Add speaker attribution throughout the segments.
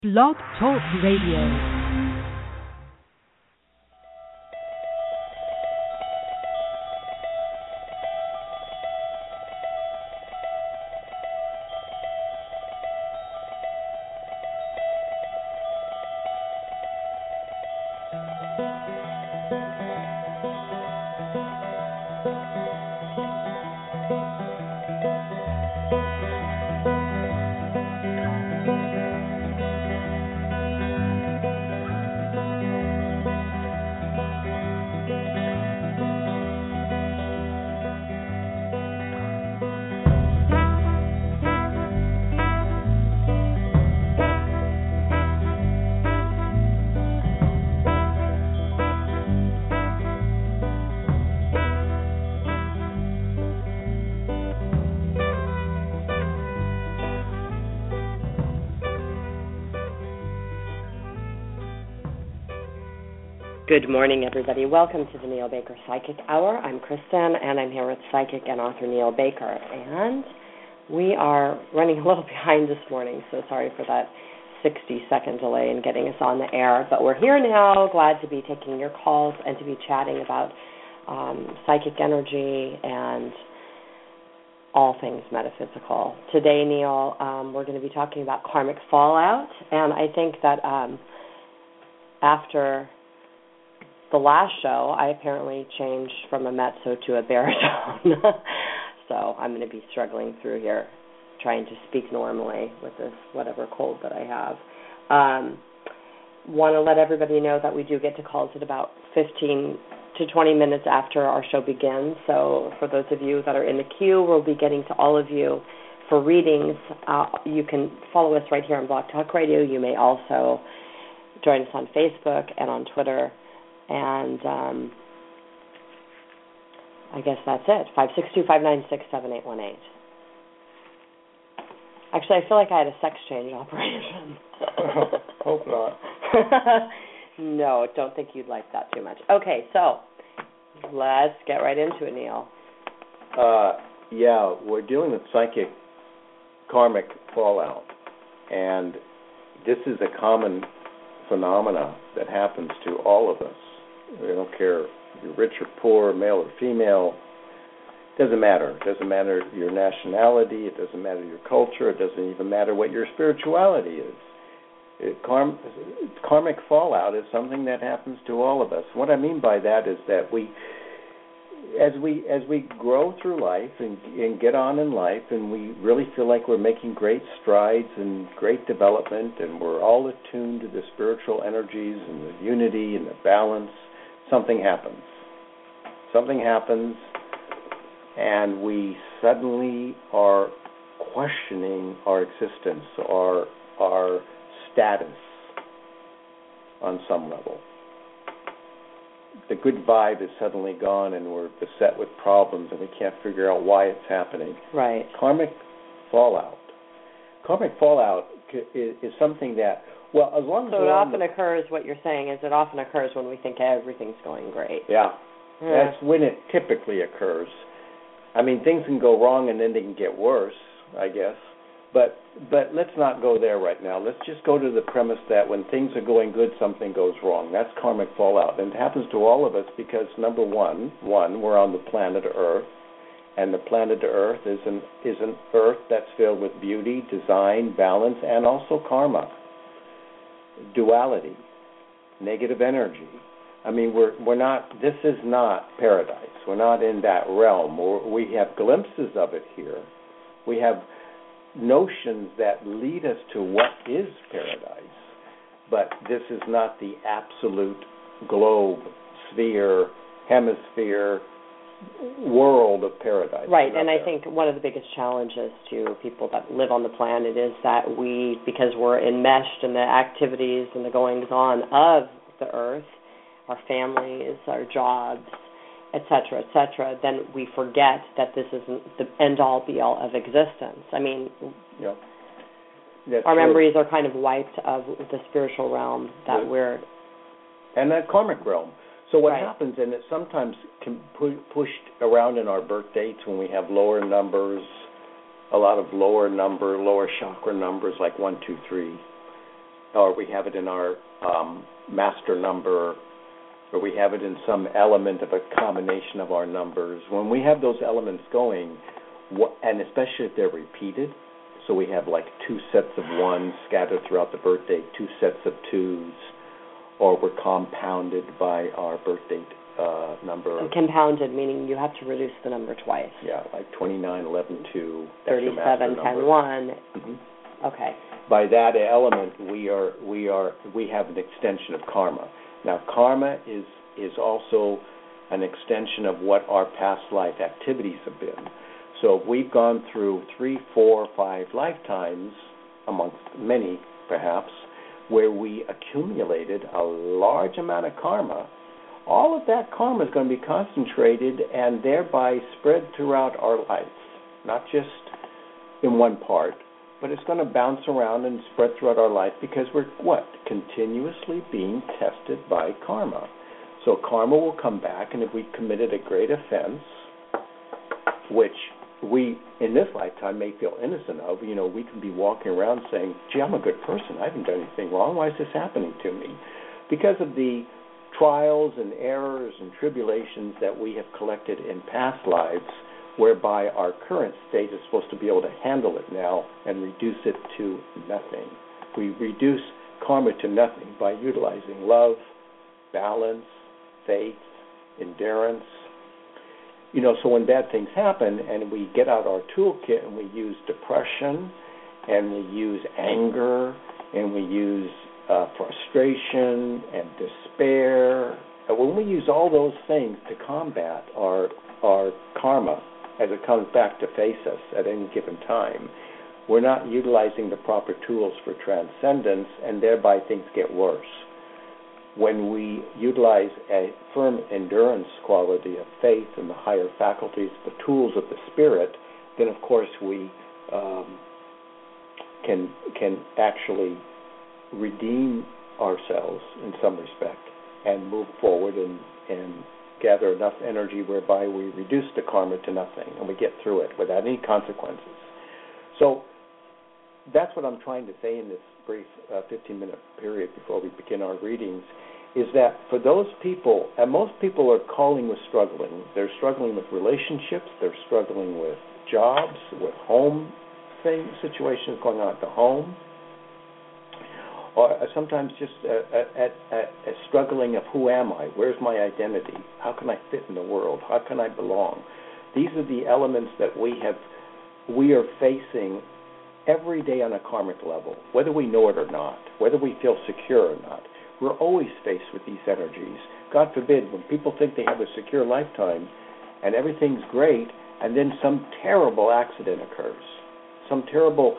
Speaker 1: Blog Talk Radio.
Speaker 2: Good morning, everybody. Welcome to the Neil Baker Psychic Hour. I'm Kristen, and I'm here with psychic and author Neil Baker. And we are running a little behind this morning, so sorry for that 60-second delay in getting us on the air. But we're here now, glad to be taking your calls and to be chatting about psychic energy and all things metaphysical. Today, Neil, we're going to be talking about karmic fallout, and I think that after the last show, I apparently changed from a mezzo to a baritone. So I'm going to be struggling through here, trying to speak normally with this whatever cold that I have. Want to let everybody know that we do get to calls at about 15 to 20 minutes after our show begins. So for those of you that are in the queue, we'll be getting to all of you for readings. You can follow us right here on Blog Talk Radio. You may also join us on Facebook and on Twitter. And I guess that's it, 562-596-7818. Actually, I feel like I had a sex change operation.
Speaker 3: Hope not.
Speaker 2: No, don't think you'd like that too much. Okay, so let's get right into it, Neil.
Speaker 3: Yeah, we're dealing with psychic karmic fallout. And this is a common phenomena that happens to all of us. We don't care if you're rich or poor, male or female. It doesn't matter. It doesn't matter your nationality. It doesn't matter your culture. It doesn't even matter what your spirituality is. Karmic fallout is something that happens to all of us. What I mean by that is that as we grow through life and get on in life, and we really feel like we're making great strides and great development, and we're all attuned to the spiritual energies and the unity and the balance, something happens. Something happens, and we suddenly are questioning our existence, our status on some level. The good vibe is suddenly gone, and we're beset with problems, and we can't figure out why it's happening.
Speaker 2: Right.
Speaker 3: Karmic fallout. Karmic fallout is something that, well, as long as
Speaker 2: so it often occurs. What you're saying is it often occurs when we think everything's going great.
Speaker 3: Yeah, that's when it typically occurs. I mean, things can go wrong, and then they can get worse, I guess. But let's not go there right now. Let's just go to the premise that when things are going good, something goes wrong. That's karmic fallout. And it happens to all of us because, number one, we're on the planet Earth, and the planet Earth is an Earth that's filled with beauty, design, balance, and also karma, duality, negative energy. I mean, we're not. This is not paradise. We're not in that realm. We have glimpses of it here. We have notions that lead us to what is paradise, but this is not the absolute globe, sphere, hemisphere, world of paradise.
Speaker 2: Right, and I think one of the biggest challenges to people that live on the planet is that because we're enmeshed in the activities and the goings-on of the earth, our families, our jobs, et cetera, then we forget that this isn't the end-all, be-all of existence. I mean, our memories are kind of wiped of the spiritual realm that we're...
Speaker 3: And that karmic realm. So what happens, and it sometimes can pushed around in our birth dates when we have lower numbers, a lot of lower chakra numbers like 1, 2, 3. or we have it in our master number, or we have it in some element of a combination of our numbers. When we have those elements going, and especially if they're repeated, so we have like 2 sets of 1s scattered throughout the birth date, 2 sets of 2s, or we're compounded by our birth date number.
Speaker 2: And compounded, meaning you have to reduce the number twice.
Speaker 3: Yeah, like 29, 11, 2.
Speaker 2: 37, 10, 1.
Speaker 3: Mm-hmm.
Speaker 2: Okay.
Speaker 3: By that element, we have an extension of karma. Now, karma is also an extension of what our past life activities have been. So we've gone through 3, 4, 5 lifetimes, amongst many perhaps, where we accumulated a large amount of karma. All of that karma is going to be concentrated and thereby spread throughout our life, not just in one part, but it's going to bounce around and spread throughout our life because we're, continuously being tested by karma. So karma will come back, and if we committed a great offense, which we, in this lifetime, may feel innocent of, we can be walking around saying, gee, I'm a good person. I haven't done anything wrong. Why is this happening to me? Because of the trials and errors and tribulations that we have collected in past lives, whereby our current state is supposed to be able to handle it now and reduce it to nothing. We reduce karma to nothing by utilizing love, balance, faith, endurance. So when bad things happen and we get out our toolkit and we use depression and we use anger and we use frustration and despair, and when we use all those things to combat our karma as it comes back to face us at any given time, we're not utilizing the proper tools for transcendence, and thereby things get worse. When we utilize a firm endurance quality of faith and the higher faculties, the tools of the spirit, then of course we can actually redeem ourselves in some respect and move forward and gather enough energy whereby we reduce the karma to nothing and we get through it without any consequences. So that's what I'm trying to say in this brief 15-minute period before we begin our readings, is that for those people, and most people are calling with struggling. They're struggling with relationships. They're struggling with jobs, with home situations going on at the home, or sometimes just a struggling of who am I? Where's my identity? How can I fit in the world? How can I belong? These are the elements that we are facing every day on a karmic level, whether we know it or not, whether we feel secure or not. We're always faced with these energies. God forbid, when people think they have a secure lifetime and everything's great, and then some terrible accident occurs, some terrible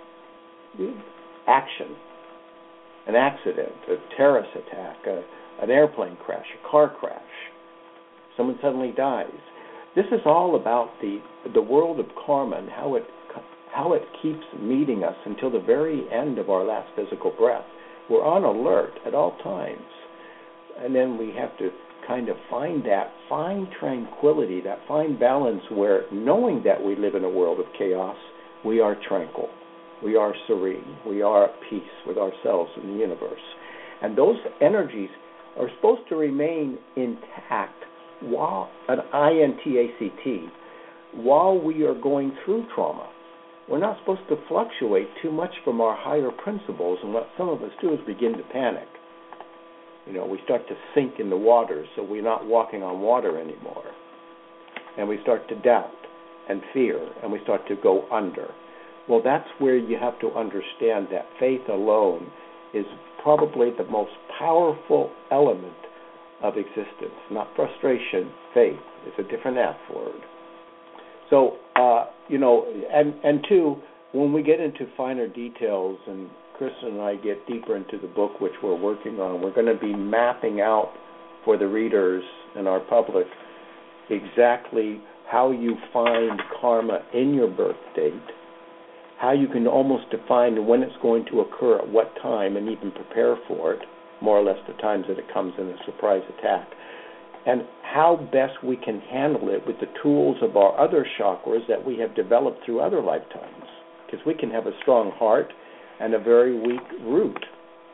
Speaker 3: action, an accident, a terrorist attack, an airplane crash, a car crash, someone suddenly dies. This is all about the world of karma and how it keeps meeting us until the very end of our last physical breath. We're on alert at all times. And then we have to kind of find that fine tranquility, that fine balance where, knowing that we live in a world of chaos, we are tranquil, we are serene, we are at peace with ourselves and the universe. And those energies are supposed to remain intact, while INTACT, while we are going through trauma. We're not supposed to fluctuate too much from our higher principles, and what some of us do is begin to panic. We start to sink in the water, so we're not walking on water anymore. And we start to doubt and fear, and we start to go under. Well, that's where you have to understand that faith alone is probably the most powerful element of existence. Not frustration, faith. It's a different F word. So, and two, when we get into finer details, and Kristen and I get deeper into the book which we're working on, we're going to be mapping out for the readers and our public exactly how you find karma in your birth date, how you can almost define when it's going to occur at what time and even prepare for it, more or less the times that it comes in a surprise attack, and how best we can handle it with the tools of our other chakras that we have developed through other lifetimes. Because we can have a strong heart and a very weak root.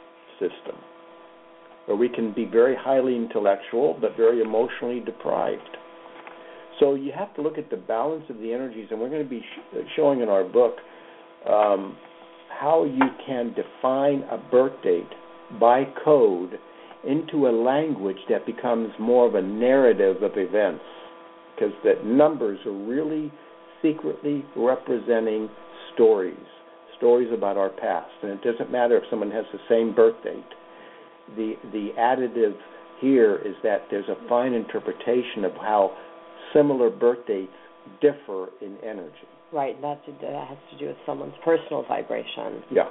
Speaker 3: system, or we can be very highly intellectual but very emotionally deprived. So you have to look at the balance of the energies, and we're going to be showing in our book how you can define a birth date by code into a language that becomes more of a narrative of events, because that numbers are really secretly representing stories about our past. And it doesn't matter if someone has the same birth date. The additive here is that there's a fine interpretation of how similar birth dates differ in energy.
Speaker 2: Right, that has to do with someone's personal vibration.
Speaker 3: Yeah.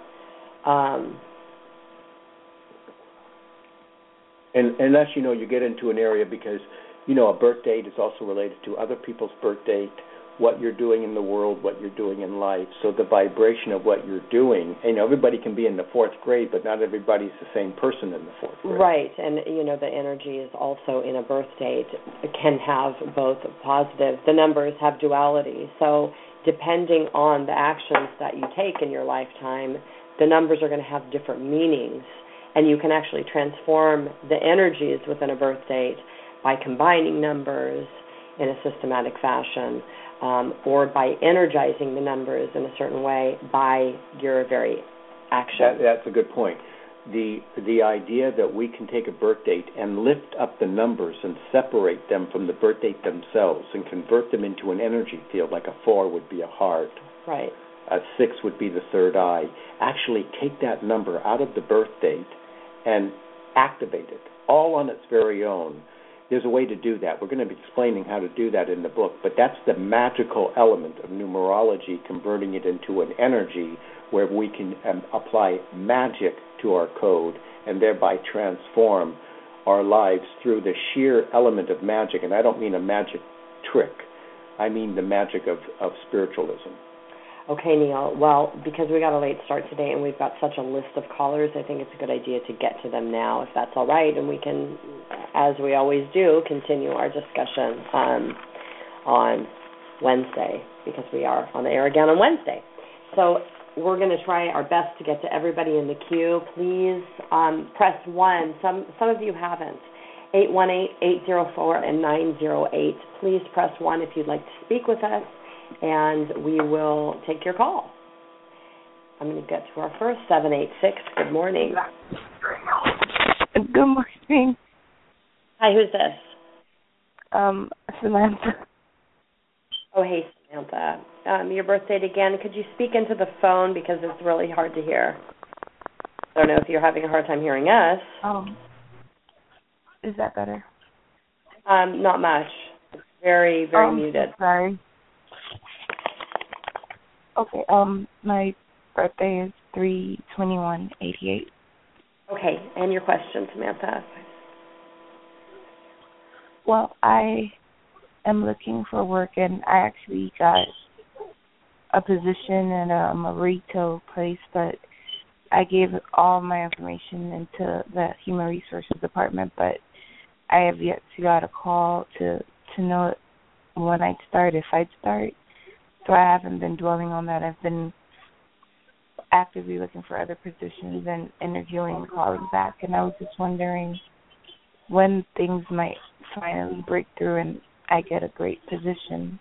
Speaker 3: And as you know, you get into an area because, you know, a birth date is also related to other people's birth date, what you're doing in the world, what you're doing in life. So the vibration of what you're doing, and everybody can be in the fourth grade, but not everybody's the same person in the fourth grade.
Speaker 2: Right, and, the energy is also in a birth date. It can have both positive. The numbers have duality. So depending on the actions that you take in your lifetime, the numbers are going to have different meanings. And you can actually transform the energies within a birth date by combining numbers in a systematic fashion, or by energizing the numbers in a certain way by your very action.
Speaker 3: That's a good point. The idea that we can take a birth date and lift up the numbers and separate them from the birth date themselves and convert them into an energy field, like a 4 would be a heart.
Speaker 2: Right.
Speaker 3: A 6 would be the third eye. Actually take that number out of the birth date and activate it, all on its very own. There's a way to do that. We're going to be explaining how to do that in the book, but that's the magical element of numerology, converting it into an energy where we can apply magic to our code and thereby transform our lives through the sheer element of magic. And I don't mean a magic trick. I mean the magic of spiritualism.
Speaker 2: Okay, Neil. Well, because we got a late start today and we've got such a list of callers, I think it's a good idea to get to them now, if that's all right, and we can, as we always do, continue our discussion on Wednesday, because we are on the air again on Wednesday. So we're going to try our best to get to everybody in the queue. Please press 1. Some of you haven't. 818-804-908. Please press 1 if you'd like to speak with us, and we will take your call. I'm going to get to our first 786. Good morning.
Speaker 4: Good morning.
Speaker 2: Hi, who's this?
Speaker 4: Samantha.
Speaker 2: Oh, hey, Samantha. Your birth date again. Could you speak into the phone because it's really hard to hear? I don't know if you're having a hard time hearing us.
Speaker 4: Is that better?
Speaker 2: Not much. It's very, very muted.
Speaker 4: Sorry. Okay, my birthday is 3/21/88.
Speaker 2: Okay, and your question, Samantha?
Speaker 4: Well, I am looking for work, and I actually got a position in a retail place, but I gave all my information into the Human Resources Department, but I have yet to get a call to know when I'd start, if I'd start. So I haven't been dwelling on that. I've been actively looking for other positions and interviewing and calling back. And I was just wondering when things might finally break through and I get a great position.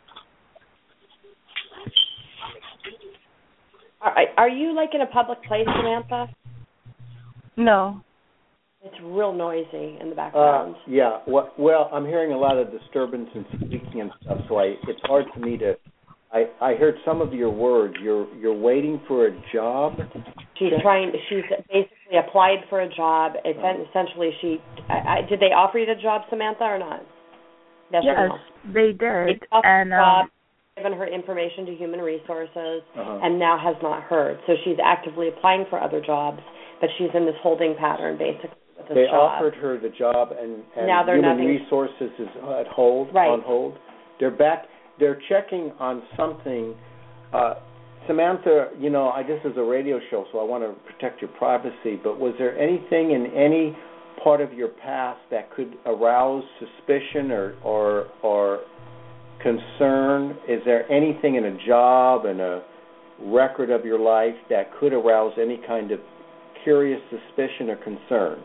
Speaker 2: Are you like in a public place, Samantha?
Speaker 4: No.
Speaker 2: It's real noisy in the background.
Speaker 3: Yeah. Well, I'm hearing a lot of disturbance and speaking and stuff, so it's hard for me to. I heard some of your words. You're waiting for a job.
Speaker 2: She's basically applied for a job. Essentially, did they offer you the job, Samantha, or not?
Speaker 4: Yes, they did.
Speaker 2: They offered the job, given her information to Human Resources, and now has not heard. So she's actively applying for other jobs, but she's in this holding pattern, basically, with this
Speaker 3: They
Speaker 2: job.
Speaker 3: offered her the job, and
Speaker 2: now
Speaker 3: Human Resources is on hold. They're back. They're checking on something. Samantha, this is a radio show, so I want to protect your privacy, but was there anything in any part of your past that could arouse suspicion or concern? Is there anything in a job and a record of your life that could arouse any kind of curious suspicion or concern?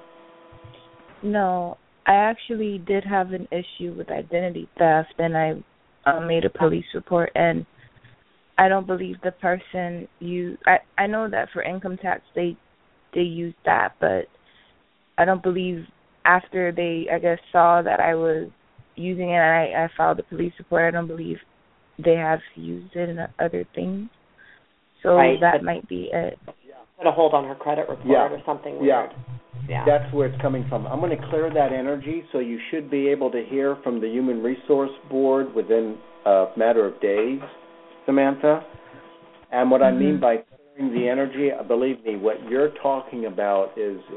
Speaker 4: No, I actually did have an issue with identity theft, and I made a police report, and I don't believe the person used. I know that for income tax they use that, but I don't believe after they, I guess, saw that I was using it and I filed a police report, I don't believe they have used it in other things. So that might be it.
Speaker 2: Put a hold on her credit report or something weird.
Speaker 3: Yeah, that's where it's coming from. I'm going to clear that energy, so you should be able to hear from the Human Resource Board within a matter of days, Samantha. And what I mean by clearing the energy, believe me, what you're talking about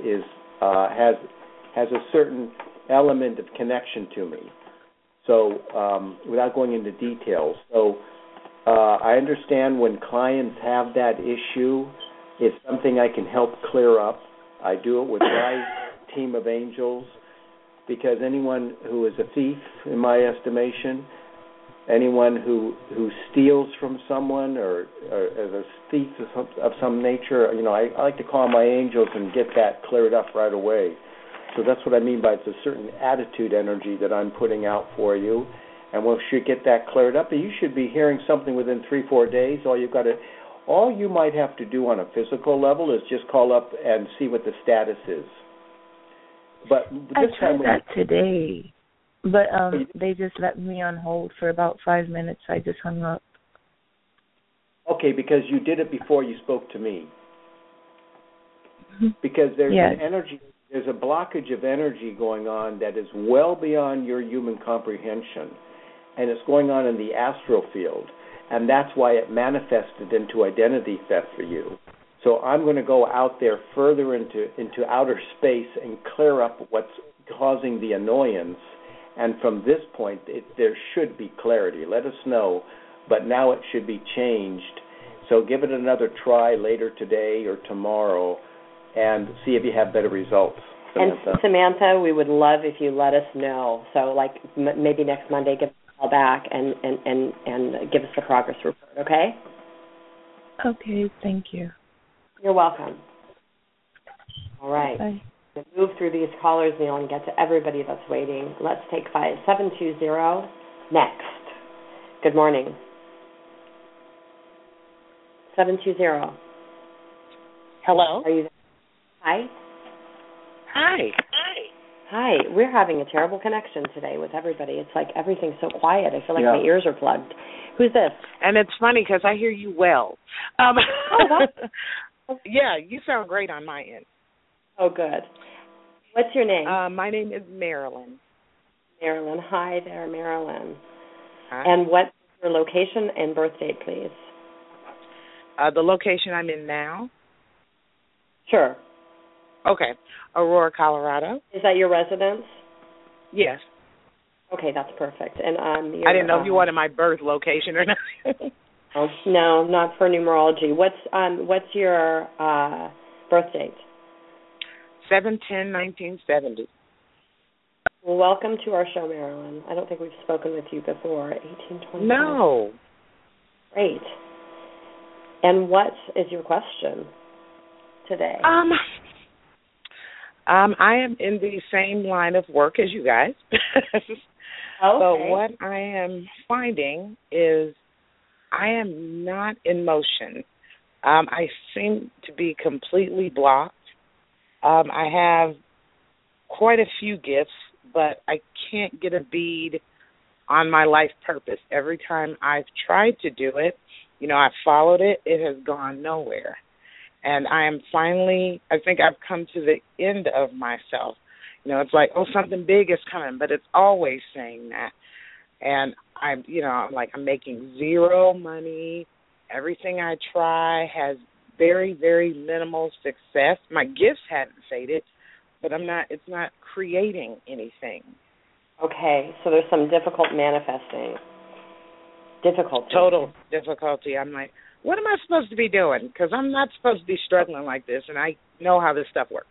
Speaker 3: has a certain element of connection to me. So without going into details, I understand when clients have that issue, it's something I can help clear up. I do it with my team of angels, because anyone who is a thief, in my estimation, anyone who steals from someone or is a thief of some nature, I like to call my angels and get that cleared up right away. So that's what I mean by it's a certain attitude energy that I'm putting out for you, and we should get that cleared up. And you should be hearing something within 3-4 days. All you might have to do on a physical level is just call up and see what the status is. But
Speaker 4: I tried that today, but they just let me on hold for about 5 minutes. I just hung up.
Speaker 3: Okay, because you did it before you spoke to me. Because there's an energy. There's a blockage of energy going on that is well beyond your human comprehension, and it's going on in the astral field, and that's why it manifested into identity theft for you. So I'm going to go out there further into outer space and clear up what's causing the annoyance, and from this point, there should be clarity. Let us know, but now it should be changed. So give it another try later today or tomorrow, and see if you have better results. Samantha.
Speaker 2: And Samantha, we would love if you let us know. So, maybe next Monday, give us a call back and give us the progress report. Okay?
Speaker 4: Okay. Thank you.
Speaker 2: You're welcome. All right.
Speaker 4: Bye.
Speaker 2: We'll move through these callers, Neil, and get to everybody that's waiting. Let's take 720 next. Good morning. 720.
Speaker 5: Hello?
Speaker 2: Are you there? Hi. Hi. We're having a terrible connection today with everybody. It's like everything's so quiet. I feel like my ears are plugged. Who's this?
Speaker 5: And it's funny because I hear you well. Yeah, you sound great on my end.
Speaker 2: Oh, good. What's your name?
Speaker 5: My name is Marilyn.
Speaker 2: Marilyn. Hi there, Marilyn.
Speaker 5: Hi.
Speaker 2: And what's your location and birth date, please?
Speaker 5: The location I'm in now?
Speaker 2: Sure.
Speaker 5: Okay. Aurora, Colorado.
Speaker 2: Is that your residence?
Speaker 5: Yes.
Speaker 2: Okay, that's perfect. And
Speaker 5: I didn't know if you wanted my birth location or not.
Speaker 2: Oh, no, not for numerology. What's your birth date?
Speaker 5: 7/10/1970.
Speaker 2: Well, welcome to our show, Marilyn. I don't think we've spoken with you before. 1820.
Speaker 5: No.
Speaker 2: Great. And what is your question today?
Speaker 5: I am in the same line of work as you guys.
Speaker 2: Okay.
Speaker 5: But what I am finding is I am not in motion. I seem to be completely blocked. I have quite a few gifts, but I can't get a bead on my life purpose. Every time I've tried to do it, I've followed it, it has gone nowhere. And I think I've come to the end of myself. It's like, something big is coming, but it's always saying that. And I'm making zero money. Everything I try has very, very minimal success. My gifts haven't faded, but it's not creating anything.
Speaker 2: Okay, so there's some difficult manifesting. Difficulty.
Speaker 5: Total difficulty. I'm like, what am I supposed to be doing? Because I'm not supposed to be struggling like this, and I know how this stuff works.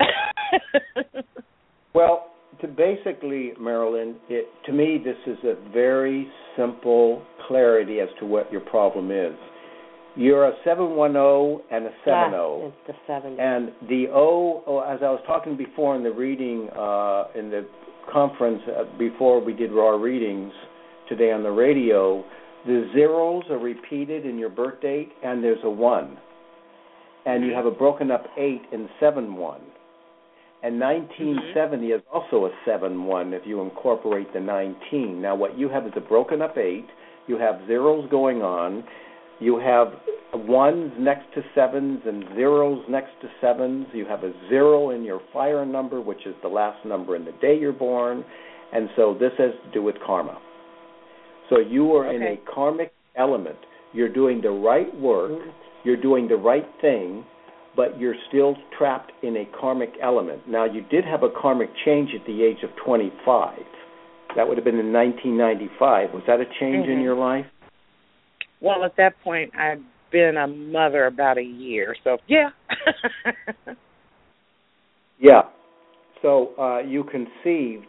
Speaker 3: Well, basically, Marilyn, to me, this is a very simple clarity as to what your problem is. You're a 710 and a 70.
Speaker 2: Yeah, it's the 70.
Speaker 3: And the O, as I was talking before in the reading, in the conference before we did our readings today on the radio, the zeros are repeated in your birth date, and there's a 1. And you have a broken up 8 in 7-1. And 1970 is also a 7-1 if you incorporate the 19. Now what you have is a broken up 8. You have zeros going on. You have 1s next to 7s and zeros next to 7s. You have a 0 in your fire number, which is the last number in the day you're born. And so this has to do with karma. So you are in a karmic element. You're doing the right work. You're doing the right thing, but you're still trapped in a karmic element. Now, you did have a karmic change at the age of 25. That would have been in 1995. Was that a change in your life?
Speaker 5: Well, at that point, I'd been a mother about a year, so yeah.
Speaker 3: Yeah. So you conceived,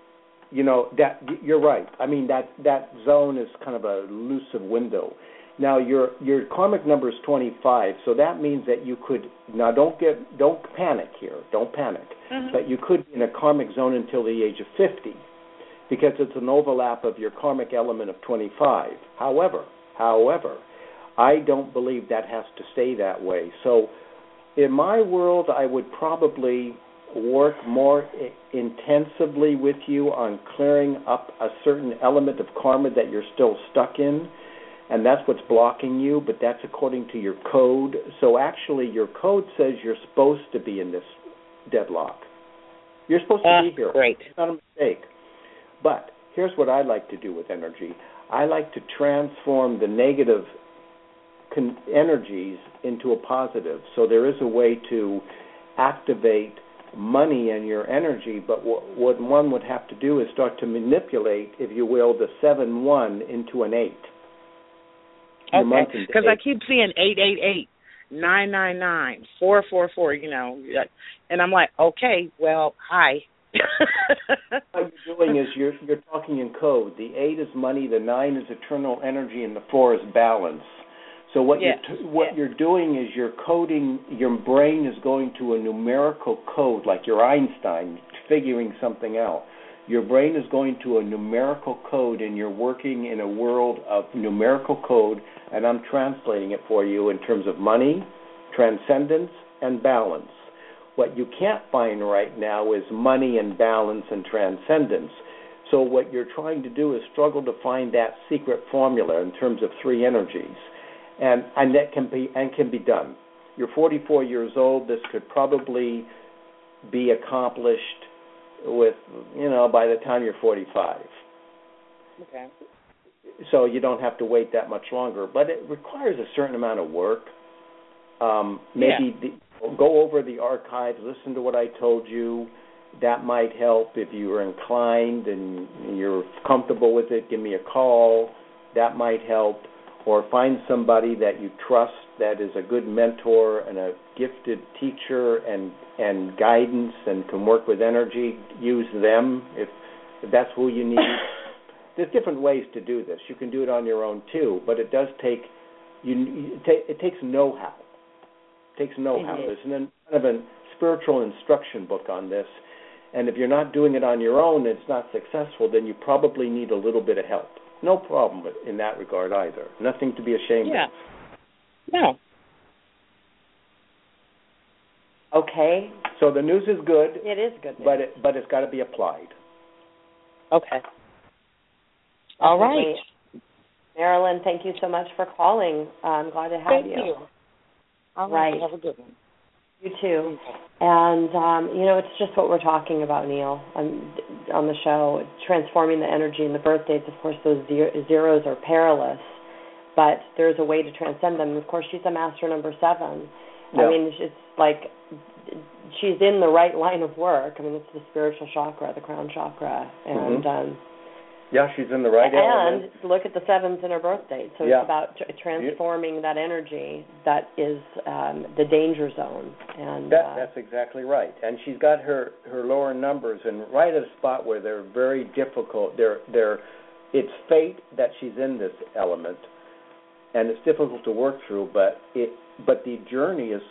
Speaker 3: that you're right. I mean, that zone is kind of a elusive window. Now your karmic number is 25, so that means that you could don't panic here. Don't panic. But you could be in a karmic zone until the age of 50, because it's an overlap of your karmic element of 25. However, I don't believe that has to stay that way. So in my world, I would probably work more intensively with you on clearing up a certain element of karma that you're still stuck in, and that's what's blocking you, but that's according to your code. So actually your code says you're supposed to be in this deadlock. You're supposed to be here.
Speaker 5: Great.
Speaker 3: It's not a mistake. But here's what I like to do with energy. I like to transform the negative energies into a positive. So there is a way to activate money and your energy, but what one would have to do is start to manipulate, if you will, the 7-1 into an 8.
Speaker 5: Okay, because I keep seeing 888, 999, 444, and I'm like, okay, well, hi.
Speaker 3: What you're doing is you're talking in code. The 8 is money, the 9 is eternal energy, and the 4 is balance. So what you're doing is you're coding. Your brain is going to a numerical code, like your Einstein figuring something out. Your brain is going to a numerical code, and you're working in a world of numerical code, and I'm translating it for you in terms of money, transcendence, and balance. What you can't find right now is money and balance and transcendence. So what you're trying to do is struggle to find that secret formula in terms of 3 energies, and that can be done. You're 44 years old. This could probably be accomplished with, by the time you're 45.
Speaker 5: Okay.
Speaker 3: So you don't have to wait that much longer, but it requires a certain amount of work. Go over the archives, listen to what I told you. That might help. If you are inclined and you're comfortable with it, give me a call. That might help. Or find somebody that you trust that is a good mentor and a gifted teacher and guidance and can work with energy. Use them if that's who you need. There's different ways to do this. You can do it on your own too, but it does take it takes know-how. It takes know-how. There's kind of a spiritual instruction book on this, and if you're not doing it on your own and it's not successful, then you probably need a little bit of help. No problem in that regard either. Nothing to be ashamed of.
Speaker 5: No.
Speaker 2: Okay.
Speaker 3: So the news is good.
Speaker 2: It is good news.
Speaker 3: But it's got to be applied.
Speaker 5: Okay. All right.
Speaker 2: Marilyn, thank you so much for calling. I'm glad to have
Speaker 5: you. Thank you. All
Speaker 2: right.
Speaker 5: Have a good one.
Speaker 2: You too. And, it's just what we're talking about, Neil, on the show, transforming the energy and the birth dates. Of course, those zeros are perilous, but there's a way to transcend them. And, of course, she's a master number 7. Yeah. I mean, it's like she's in the right line of work. I mean, it's the spiritual chakra, the crown chakra. And
Speaker 3: she's in the right element.
Speaker 2: And look at the 7s in her birth date. So it's about transforming that energy that is the danger zone. And
Speaker 3: that's exactly right. And she's got her lower numbers and right at a spot where they're very difficult. It's fate that she's in this element. and it's difficult to work through. But the journey is.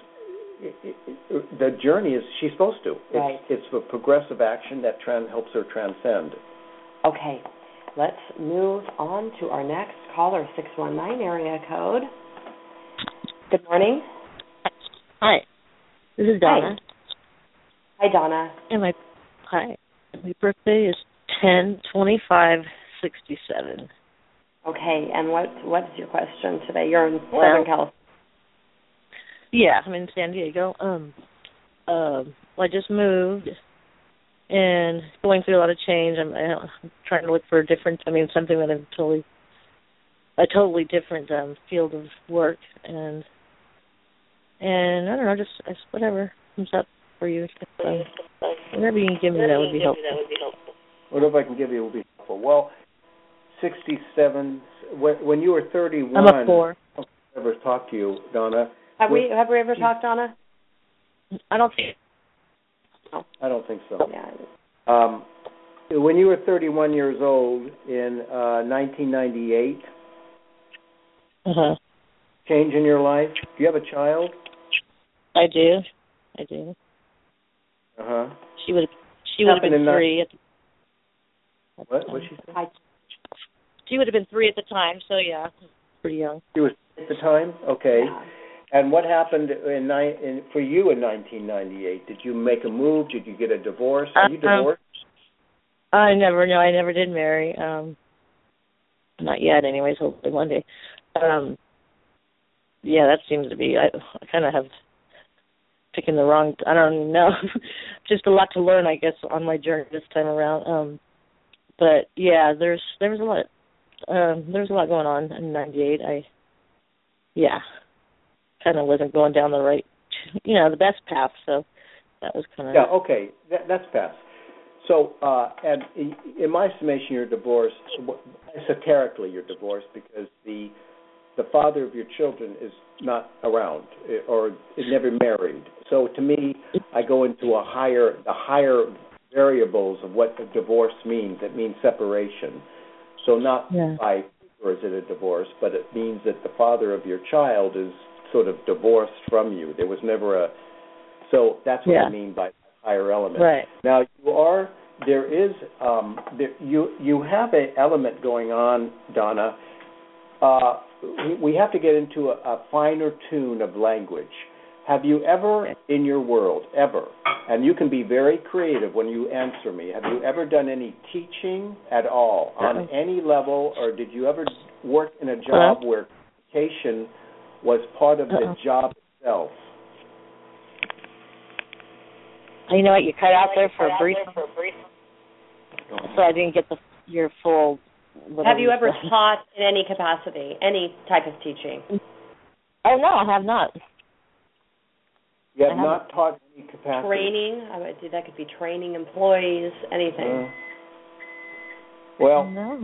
Speaker 3: She's supposed to.
Speaker 2: Right.
Speaker 3: It's a progressive action that helps her transcend.
Speaker 2: Okay, let's move on to our next caller, 619 area code. Good morning.
Speaker 6: Hi, this is Donna.
Speaker 2: Hi, Donna.
Speaker 6: And my birthday is 10/25/67.
Speaker 2: Okay, and what's your question today? You're in Southern California.
Speaker 6: Yeah, I'm in San Diego. I just moved and going through a lot of change. I'm trying to look for something that a totally different field of work, and I don't know, just whatever comes up for you. Whatever you can give me that would be helpful.
Speaker 3: Whatever I can give you will be helpful. Well, 67. When you were 31.
Speaker 6: I'm a 4.
Speaker 3: I ever talked to you, Donna?
Speaker 2: Have we ever talked, Donna?
Speaker 6: I don't think.
Speaker 2: No.
Speaker 3: I don't think so.
Speaker 2: Yeah.
Speaker 3: When you were 31 years old in 1998, change in your life. Do you have a child?
Speaker 6: I do. She would have been 3 at the
Speaker 3: What? What'd she say?
Speaker 6: She would have been 3 at the time, so yeah, pretty young.
Speaker 3: She was at the time? Okay.
Speaker 2: Yeah.
Speaker 3: And what happened for you in 1998? Did you make a move? Did you get a divorce? Are you divorced?
Speaker 6: I never did marry. Not yet, anyways. Hopefully one day. Yeah, that seems to be. I kind of have taken the wrong. I don't even know. Just a lot to learn, I guess, on my journey this time around. But yeah, there was a lot. There's a lot going on in '98. Kind of wasn't going down the right, the best path. So that was kind of.
Speaker 3: Yeah. Okay. That's past. So, and in my estimation, you're divorced. Esoterically, you're divorced because the father of your children is not around or is never married. So, to me, I go into the higher variables of what a divorce means. It means separation. So, not by or is it a divorce, but it means that the father of your child is sort of divorced from you. There was never a. So that's what I mean by higher element.
Speaker 6: Right.
Speaker 3: Now you have an element going on, Donna. We have to get into a finer tune of language. Have you ever in your world, and you can be very creative when you answer me, have you ever done any teaching at all on any level, or did you ever work in a job where education was part of the job itself?
Speaker 6: You know what? You cut out there for a brief. So I didn't get your full.
Speaker 2: Have you ever taught in any capacity, any type of teaching?
Speaker 6: Oh no, I have not.
Speaker 3: You have not taught any capacity.
Speaker 2: Training. That could be training employees, anything.
Speaker 3: Well.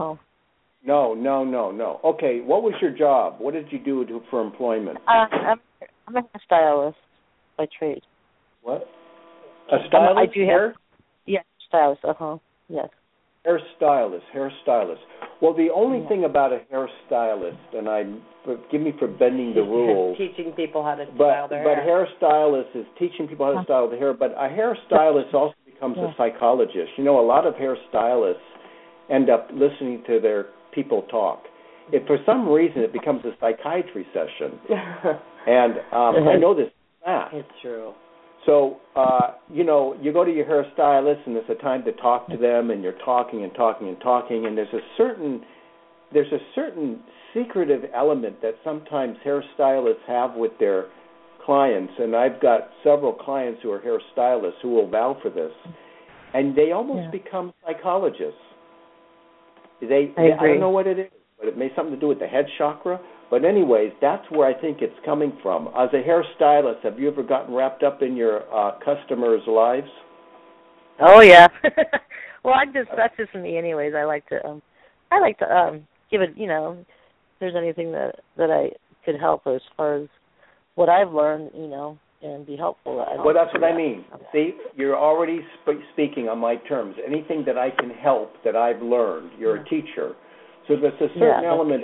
Speaker 6: No.
Speaker 3: Okay, what was your job? What did you do for employment?
Speaker 6: I'm a hairstylist by trade.
Speaker 3: What? A stylist?
Speaker 6: I do hair. Yes, stylist. Yes. Hairstylist. Well, the only thing about a hairstylist, and forgive me for bending the rules.
Speaker 2: Teaching people how to style their hair.
Speaker 3: But hairstylist is teaching people how to style the hair. But a hairstylist also becomes a psychologist. A lot of hairstylists end up listening to their people talk. If for some reason it becomes a psychiatry session, and I know this is fact.
Speaker 2: It's true.
Speaker 3: So, you go to your hairstylist, and there's a time to talk to them, and you're talking, and there's a certain secretive element that sometimes hairstylists have with their clients, and I've got several clients who are hairstylists who will vow for this, and they almost become psychologists. I don't know what it is, but it may have something to do with the head chakra. But anyways, that's where I think it's coming from. As a hairstylist, have you ever gotten wrapped up in your customers' lives?
Speaker 6: Oh yeah. Well, that's just me, anyways. I like to give it. If there's anything that I could help as far as what I've learned, and be helpful.
Speaker 3: Well, that's what I mean. See, you're already speaking on my terms. Anything that I can help that I've learned, you're a teacher. So there's a certain element of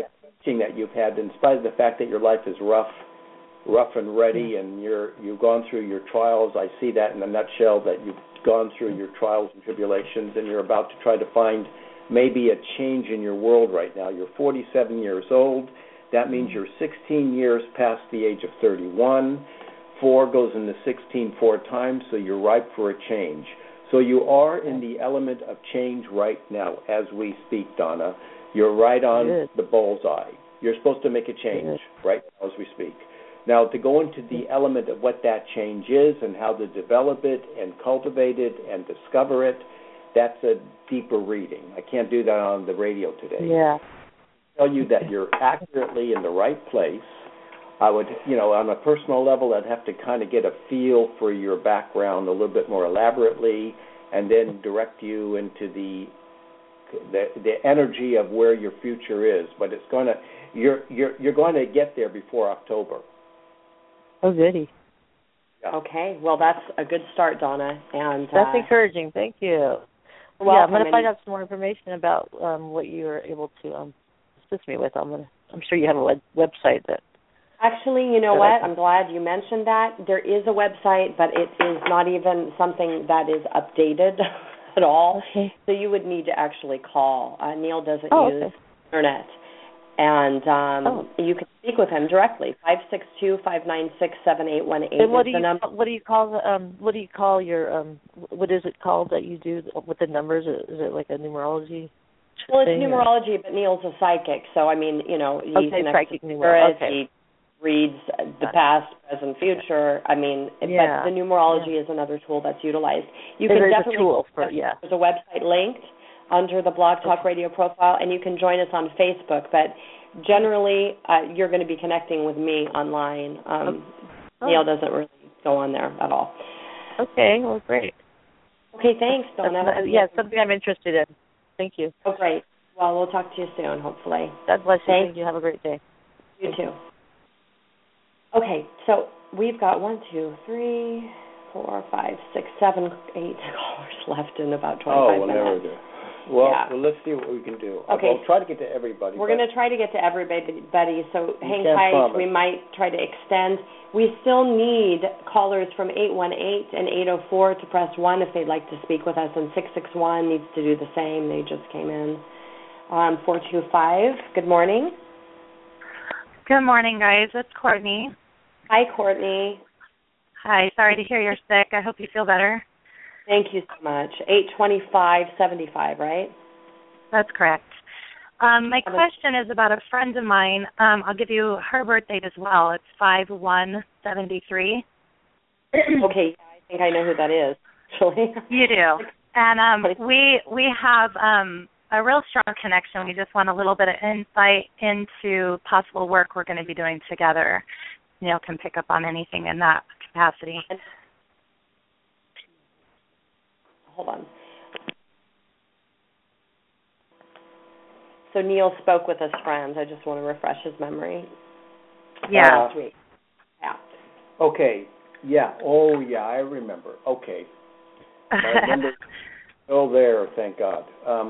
Speaker 3: teaching that you've had, in spite of the fact that your life is rough and ready, and you've gone through your trials. I see that in a nutshell, that you've gone through your trials and tribulations, and you're about to try to find maybe a change in your world right now. You're 47 years old. That means you're 16 years past the age of 31. 4 goes into 16 4 times, so you're ripe for a change. So you are in the element of change right now as we speak, Donna. You're right on the bullseye. You're supposed to make a change right now as we speak. Now, to go into the element of what that change is and how to develop it and cultivate it and discover it, that's a deeper reading. I can't do that on the radio today.
Speaker 6: Yeah.
Speaker 3: I tell you that you're accurately in the right place. I would, on a personal level, I'd have to kind of get a feel for your background a little bit more elaborately, and then direct you into the energy of where your future is. But it's going to, you're going to get there before October.
Speaker 6: Oh, goody.
Speaker 2: Yeah. Okay, well, that's a good start, Donna. And
Speaker 6: that's encouraging. Thank you.
Speaker 2: Well,
Speaker 6: I'm going to find out some more information about what you were able to assist me with. I'm sure you have a website that.
Speaker 2: Actually, you know what? I'm glad you mentioned that. There is a website, but it is not even something that is updated at all.
Speaker 6: Okay.
Speaker 2: So you would need to actually call. Neil doesn't use internet. And you can speak with him directly, 562-596-7818.
Speaker 6: And what do you call your what is it called that you do with the numbers? Is it like a numerology?
Speaker 2: Well, it's numerology, but Neil's a psychic, so I mean, he's an
Speaker 6: psychic numerology.
Speaker 2: He reads the past, present, future. I mean, but the numerology is another tool that's utilized. You can definitely.
Speaker 6: A tool for
Speaker 2: There's a website linked under the Blog Talk Radio profile, and you can join us on Facebook. But generally, you're going to be connecting with me online. Neil doesn't really go on there at all.
Speaker 6: Okay, well, great.
Speaker 2: Okay, thanks, Donna.
Speaker 6: It's something I'm interested in. Thank you.
Speaker 2: Oh, great. Well, we'll talk to you soon, hopefully.
Speaker 6: God bless you. Thank you. Have a great day.
Speaker 2: You too. Okay, so we've got 1, 2, 3, 4, 5, 6, 7, 8 callers left in about 25 minutes.
Speaker 3: Well, let's see what we can do.
Speaker 2: Okay.
Speaker 3: We'll try to get to everybody.
Speaker 2: We're going to try to get to everybody, so hang tight. We might try to extend. We still need callers from 818 and 804 to press 1 if they'd like to speak with us, and 661 needs to do the same. They just came in. 425, good morning.
Speaker 7: Good morning, guys. It's Courtney.
Speaker 2: Hi, Courtney.
Speaker 7: Hi. Sorry to hear you're sick. I hope you feel better.
Speaker 2: Thank you so much. 825-75, right?
Speaker 7: That's correct. My question is about a friend of mine. I'll give you her birth date as well. It's 5/1/73.
Speaker 2: Okay, I think I know who that is, actually.
Speaker 7: You do. And we have a real strong connection. We just want a little bit of insight into possible work we're going to be doing together. Neil can pick up on anything in that capacity.
Speaker 2: Hold on. So Neil spoke with his friend. I just want to refresh his memory.
Speaker 7: Yeah.
Speaker 2: Last week. Yeah.
Speaker 3: Okay. Yeah. Oh, yeah, I remember. Okay. My number's still there, thank God.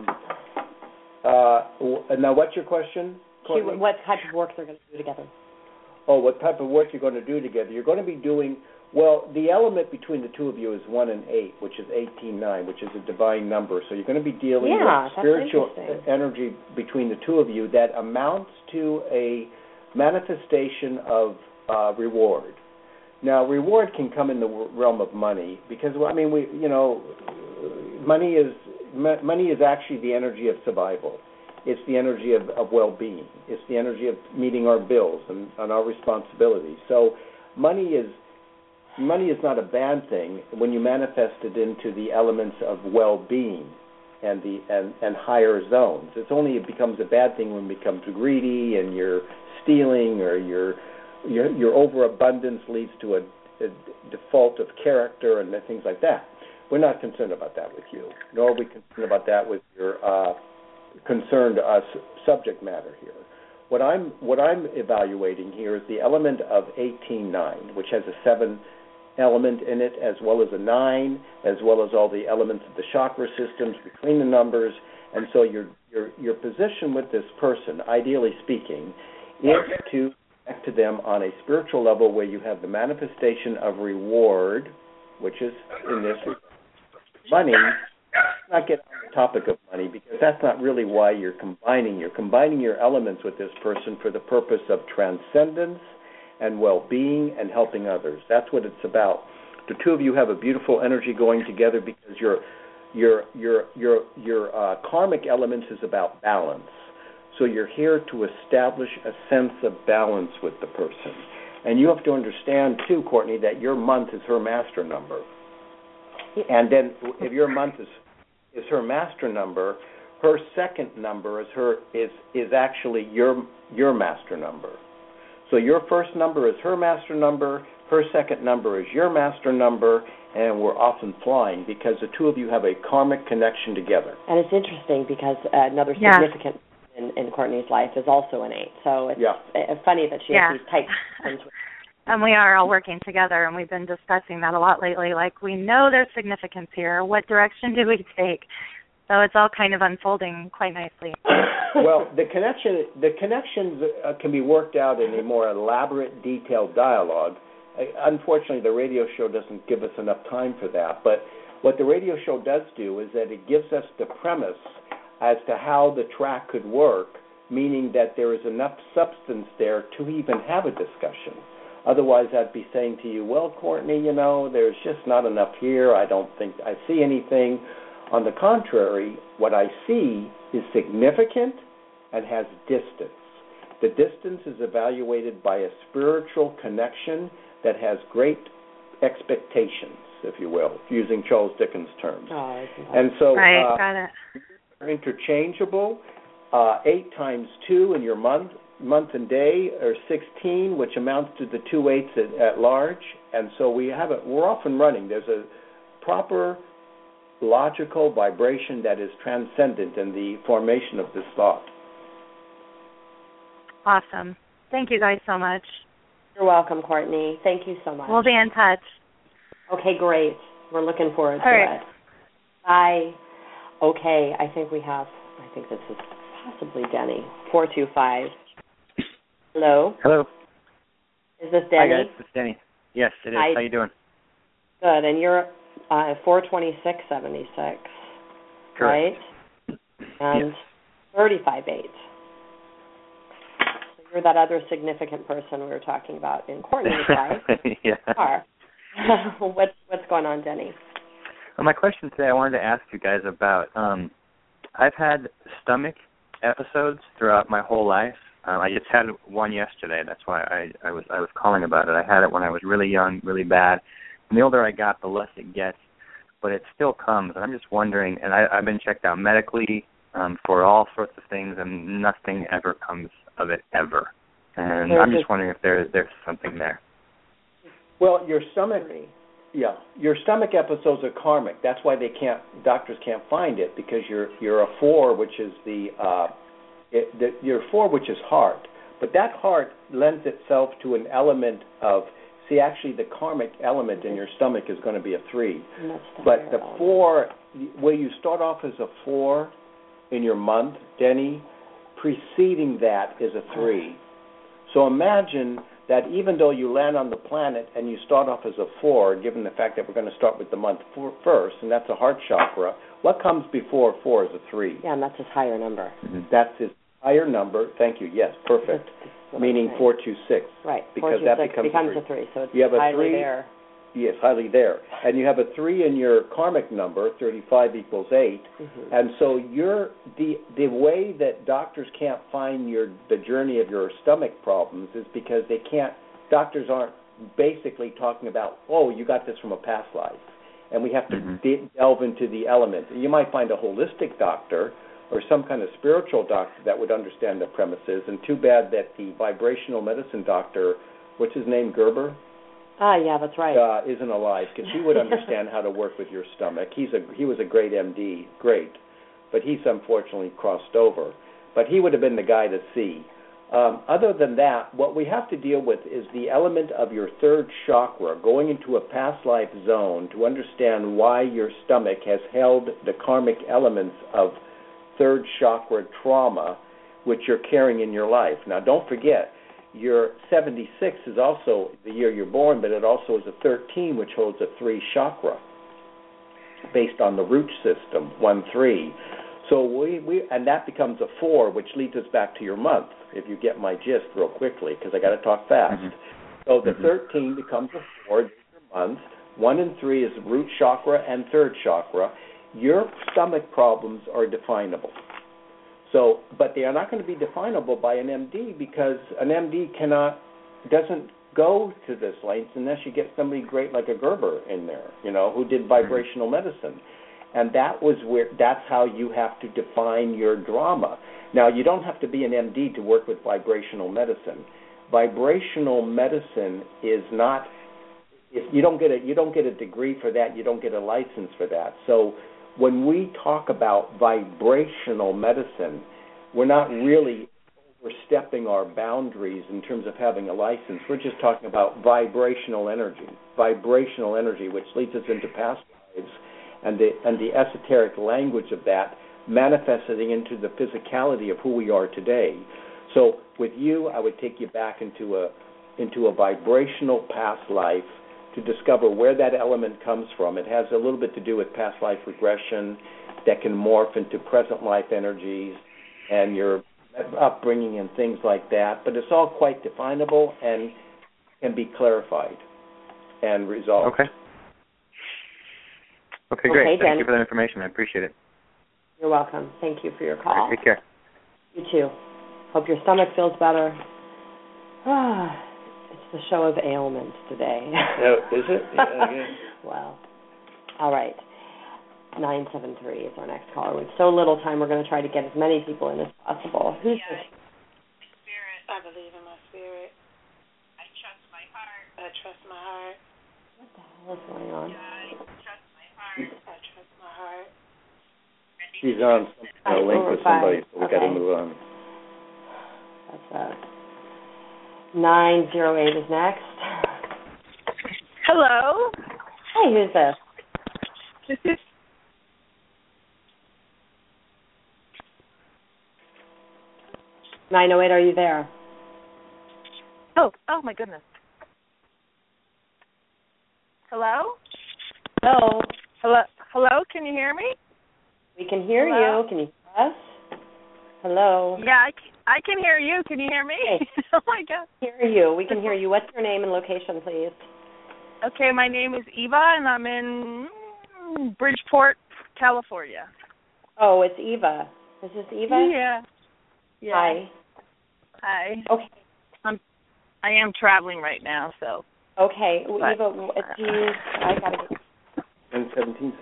Speaker 3: Now, what's your question, Courtney?
Speaker 2: What type of work they're going to do together.
Speaker 3: Oh, what type of work you're going to do together. You're going to be doing, the element between the two of you is 1 and 8, which is 18-9, which is a divine number. So you're going to be dealing with spiritual energy between the two of you that amounts to a manifestation of reward. Now, reward can come in the realm of money because, money is actually the energy of survival. It's the energy of well-being. It's the energy of meeting our bills and our responsibilities. So money is not a bad thing when you manifest it into the elements of well-being and higher zones. It becomes a bad thing when it becomes greedy and you're stealing or your overabundance leads to a default of character and things like that. We're not concerned about that with you, nor are we concerned about that with your concern to us subject matter here. What I'm evaluating here is the element of 18-9, which has a 7 element in it, as well as a 9, as well as all the elements of the chakra systems between the numbers, and so you're your position with this person, ideally speaking, is to connect to them on a spiritual level where you have the manifestation of reward, which is in this money. Let's not get on the topic of money because that's not really why you're combining. You're combining your elements with this person for the purpose of transcendence and well-being and helping others. That's what it's about. The two of you have a beautiful energy going together because your karmic elements is about balance. So you're here to establish a sense of balance with the person. And you have to understand, too, Courtney, that your month is her master number. And then if your month is her master number, her second number is actually your master number. So your first number is her master number, her second number is your master number, and we're often flying because the two of you have a karmic connection together.
Speaker 2: And it's interesting because another significant in Courtney's life is also an 8. So it's funny that she has these tight ones.
Speaker 7: And we are all working together, and we've been discussing that a lot lately. Like, we know there's significance here. What direction do we take? So it's all kind of unfolding quite nicely.
Speaker 3: Well, the connections can be worked out in a more elaborate, detailed dialogue. Unfortunately, the radio show doesn't give us enough time for that. But what the radio show does do is that it gives us the premise as to how the track could work, meaning that there is enough substance there to even have a discussion. Otherwise, I'd be saying to you, well, Courtney, there's just not enough here. I don't think I see anything. On the contrary, what I see is significant and has distance. The distance is evaluated by a spiritual connection that has great expectations, if you will, using Charles Dickens' terms. And so
Speaker 7: got it.
Speaker 3: They're interchangeable. 8 times 2 in your month and day are 16, which amounts to the 2 8s at large. And so we're off and running. There's a proper logical vibration that is transcendent in the formation of this thought.
Speaker 7: Awesome. Thank you guys so much.
Speaker 2: You're welcome, Courtney. Thank you so much.
Speaker 7: We'll be in touch.
Speaker 2: Okay, great. We're looking forward to it. Bye. Okay, I think this is possibly Denny. 425. Hello?
Speaker 8: Hello.
Speaker 2: Is this Denny?
Speaker 8: Hi, guys. It's Denny. Yes, it is.
Speaker 2: Hi.
Speaker 8: How you doing?
Speaker 2: Good, and you're 42676, right? And 358. So you're that other significant person we were talking about in Courtney's life.
Speaker 8: Yeah.
Speaker 2: What's going on, Denny?
Speaker 8: Well, my question today, I wanted to ask you guys about. I've had stomach episodes throughout my whole life. I just had one yesterday. That's why I was calling about it. I had it when I was really young, really bad. And the older I got, the less it gets, but it still comes. And I'm just wondering, and I've been checked out medically for all sorts of things, and nothing ever comes of it ever. And I'm just wondering if there's something there.
Speaker 3: Well, your stomach episodes are karmic. That's why doctors can't find it, because you're a 4, which is your 4, which is heart. But that heart lends itself to an element of. See, actually, the karmic element in your stomach is going to be a 3. But the 4, where you start off as a 4 in your month, Denny, preceding that is a 3. So imagine that even though you land on the planet and you start off as a 4, given the fact that we're going to start with the month first, and that's a heart chakra, what comes before 4 is a 3.
Speaker 2: Yeah, and that's his higher number.
Speaker 3: Mm-hmm. That's his higher number. Thank you. Yes, perfect. Meaning 426.
Speaker 2: Right.
Speaker 3: Because that becomes
Speaker 2: a 3. So it's
Speaker 3: you have
Speaker 2: highly
Speaker 3: a 3,
Speaker 2: there.
Speaker 3: Yes, highly there. And you have a 3 in your karmic number, 35 equals 8. Mm-hmm. And so the way that doctors can't find the journey of your stomach problems is because doctors aren't basically talking about, you got this from a past life. And we have to delve into the element. You might find a holistic doctor or some kind of spiritual doctor that would understand the premises, and too bad that the vibrational medicine doctor, what's his name, Gerber?
Speaker 2: Yeah, that's right.
Speaker 3: Isn't alive, because he would understand how to work with your stomach. He was a great MD, great, but he's unfortunately crossed over. But he would have been the guy to see. Other than that, what we have to deal with is the element of your 3rd chakra, going into a past life zone to understand why your stomach has held the karmic elements of third chakra trauma, which you're carrying in your life. Now, don't forget, your 76 is also the year you're born, but it also is a 13, which holds a 3 chakra, based on the root system, 1-3. So we and that becomes a 4, which leads us back to your month, if you get my gist real quickly, because I got to talk fast. So the 13 becomes a 4, your month. 1 and 3 is root chakra and third chakra. Your stomach problems are definable. So, but they are not going to be definable by an MD, because an MD doesn't go to this length unless you get somebody great like a Gerber in there, who did vibrational medicine. And that's how you have to define your drama. Now, you don't have to be an MD to work with vibrational medicine. Vibrational medicine is not, you don't get a degree for that, you don't get a license for that. So when we talk about vibrational medicine, we're not really overstepping our boundaries in terms of having a license. We're just talking about vibrational energy, which leads us into past lives, and the esoteric language of that manifesting into the physicality of who we are today. So with you, I would take you back into a vibrational past life to discover where that element comes from. It has a little bit to do with past life regression that can morph into present life energies and your upbringing and things like that. But it's all quite definable and can be clarified and resolved.
Speaker 8: Okay, great. Thank you for that information. I appreciate it.
Speaker 2: You're welcome. Thank you for your call.
Speaker 8: Right, take care.
Speaker 2: You too. Hope your stomach feels better. It's the show of ailments today.
Speaker 3: Oh, is it? Yeah.
Speaker 2: Well, all right. 973 is our next caller. With so little time, we're going to try to get as many people in as possible. Who's this?
Speaker 9: Spirit. I believe in my spirit. I trust my heart. I trust my heart.
Speaker 2: What the hell is going on?
Speaker 9: I trust my heart. I trust my heart.
Speaker 3: She's on a link with somebody, so we've got to move on.
Speaker 2: That's 908 is next.
Speaker 10: Hello.
Speaker 2: Hey, who's this?
Speaker 10: This is
Speaker 2: 908, are you there?
Speaker 10: Oh my goodness. Hello? Hello, can you hear me?
Speaker 2: We can hear you. Can you hear us? Hello?
Speaker 10: Yeah, I can hear you. Can you hear me?
Speaker 2: Hey.
Speaker 10: Oh, my God.
Speaker 2: Hear you. We can hear you. What's your name and location, please?
Speaker 10: Okay, my name is Eva, and I'm in Bridgeport, California.
Speaker 2: Oh, it's Eva. Is this Eva?
Speaker 10: Yeah. Hi.
Speaker 2: Okay.
Speaker 10: I am traveling right now, so.
Speaker 2: Okay. Well, Eva, I got to get...
Speaker 3: 1760.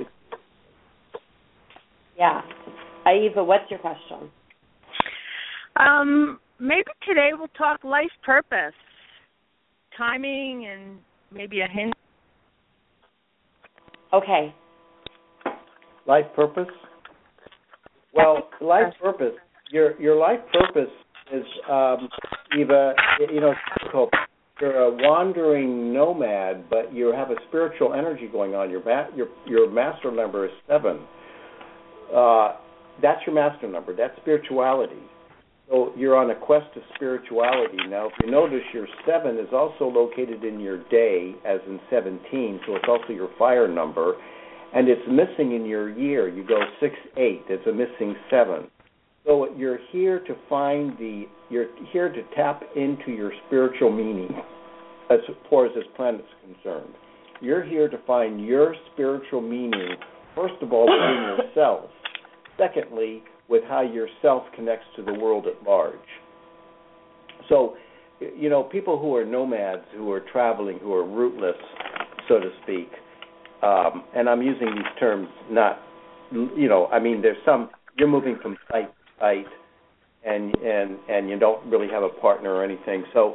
Speaker 2: Yeah. Eva, what's your question?
Speaker 10: Maybe today we'll talk life purpose, timing, and maybe a hint.
Speaker 2: Okay.
Speaker 3: Life purpose? Well, life purpose, your life purpose is, Eva, it's difficult. You're a wandering nomad, but you have a spiritual energy going on. Your master number is 7. That's your master number. That's spirituality. So you're on a quest of spirituality. Now, if you notice, your 7 is also located in your day, as in 17, so it's also your fire number, and it's missing in your year. You go 6-8. It's a missing 7. So you're here to you're here to tap into your spiritual meaning, as far as this planet's concerned. You're here to find your spiritual meaning, first of all, within yourself. Secondly, with how yourself connects to the world at large. So, people who are nomads, who are traveling, who are rootless, so to speak, and I'm using these terms not, there's some, you're moving from site to site, and you don't really have a partner or anything. So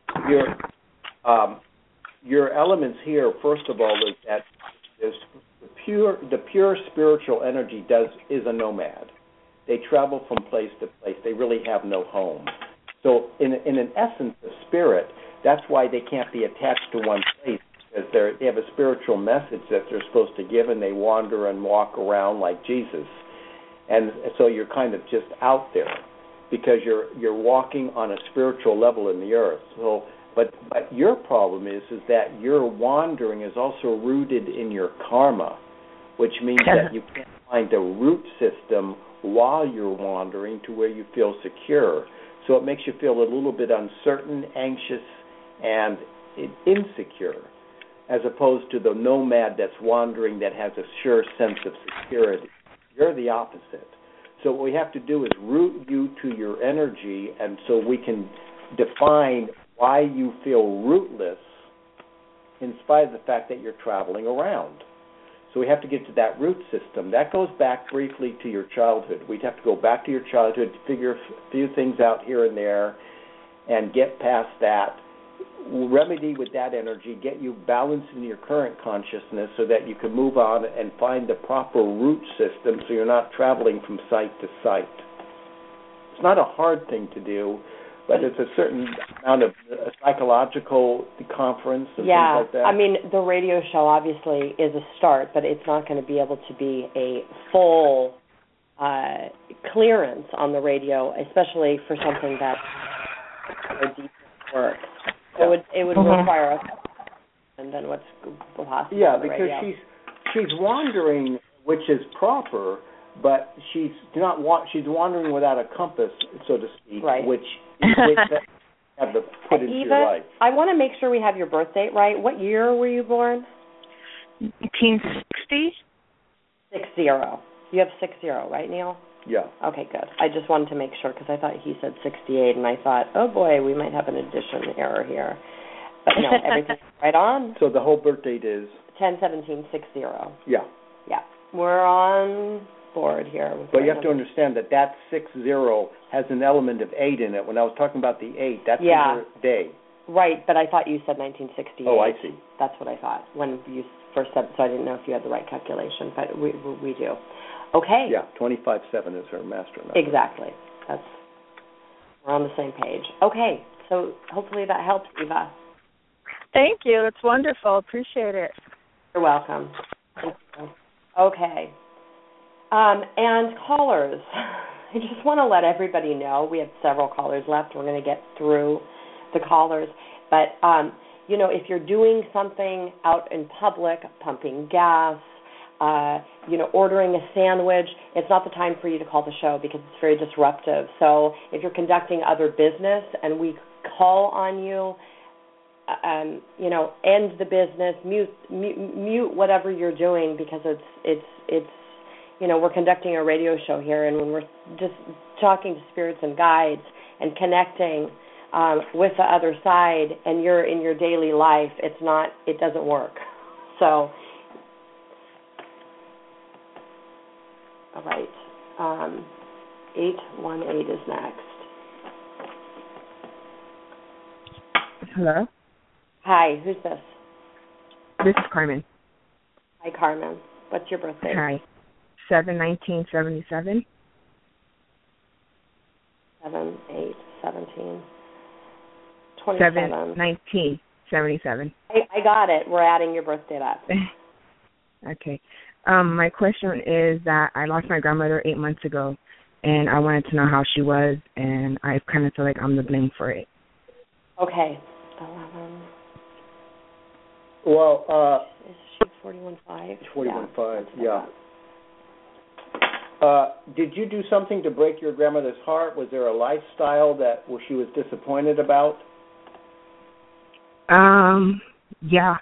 Speaker 3: your elements here, first of all, is that the pure spiritual energy is a nomad. They travel from place to place. They really have no home. So in an essence of spirit, that's why they can't be attached to one place, because they have a spiritual message that they're supposed to give, and they wander and walk around like Jesus. and so you're kind of just out there because you're walking on a spiritual level in the earth. So, but your problem is that your wandering is also rooted in your karma, which means that you can't find a root system while you're wandering to where you feel secure. So it makes you feel a little bit uncertain, anxious, and insecure, as opposed to the nomad that's wandering that has a sure sense of security. You're the opposite. So what we have to do is root you to your energy, and so we can define why you feel rootless in spite of the fact that you're traveling around. So we have to get to that root system. That goes back briefly to your childhood. We'd have to go back to your childhood, figure a few things out here and there, and get past that. Remedy with that energy, get you balanced in your current consciousness so that you can move on and find the proper root system so you're not traveling from site to site. It's not a hard thing to do, but it's a certain amount of psychological conference and things like that.
Speaker 2: I mean, the radio show obviously is a start, but it's not going to be able to be a full clearance on the radio, especially for something that's a deep work. It would require us, and then what's possible.
Speaker 3: Yeah, because she's wandering, which is proper, but she's wandering without a compass, so to speak,
Speaker 2: right.
Speaker 3: which have to put into your life.
Speaker 2: I want to make sure we have your birth date right. What year were you born?
Speaker 10: 1960.
Speaker 2: 60. You have 60, right, Neil?
Speaker 3: Yeah.
Speaker 2: Okay, good. I just wanted to make sure because I thought he said 68, and I thought, oh boy, we might have an addition error here. But no, everything's right on.
Speaker 3: So the whole birth date is
Speaker 2: 10/17/60.
Speaker 3: Yeah.
Speaker 2: Yeah. We're on board here.
Speaker 3: But you have to understand that 60 has an element of 8 in it. When I was talking about the 8, that's your day.
Speaker 2: Right, but I thought you said 1968.
Speaker 3: Oh, I see.
Speaker 2: That's what I thought when you first said it, so I didn't know if you had the right calculation, but we do. Okay.
Speaker 3: Yeah, 25/7 is her master number.
Speaker 2: Exactly. We're on the same page. Okay, so hopefully that helps, Eva.
Speaker 10: Thank you. That's wonderful. Appreciate it.
Speaker 2: You're welcome. Thank you. Okay. And callers, I just want to let everybody know we have several callers left. We're going to get through the callers. But, if you're doing something out in public, pumping gas, ordering a sandwich, it's not the time for you to call the show because it's very disruptive. So if you're conducting other business and we call on you, end the business, mute whatever you're doing because it's we're conducting a radio show here, and when we're just talking to spirits and guides and connecting with the other side, and you're in your daily life, it doesn't work. So, all right, 818 is next.
Speaker 11: Hello.
Speaker 2: Hi, who's this?
Speaker 11: This is Carmen.
Speaker 2: Hi, Carmen. What's your birthday?
Speaker 11: Hi. 7/19/77.
Speaker 2: 7/8/17. 27.
Speaker 11: 7/19/77.
Speaker 2: I got it. We're adding your birthday up.
Speaker 11: Okay. My question is that I lost my grandmother 8 months ago, and I wanted to know how she was, and I kind of feel like I'm the blame for it.
Speaker 2: Okay. 11.
Speaker 3: Well,
Speaker 2: is she 41.5?
Speaker 3: 41.5, yeah. Did you do something to break your grandmother's heart? Was there a lifestyle that she was disappointed about?
Speaker 11: Yeah.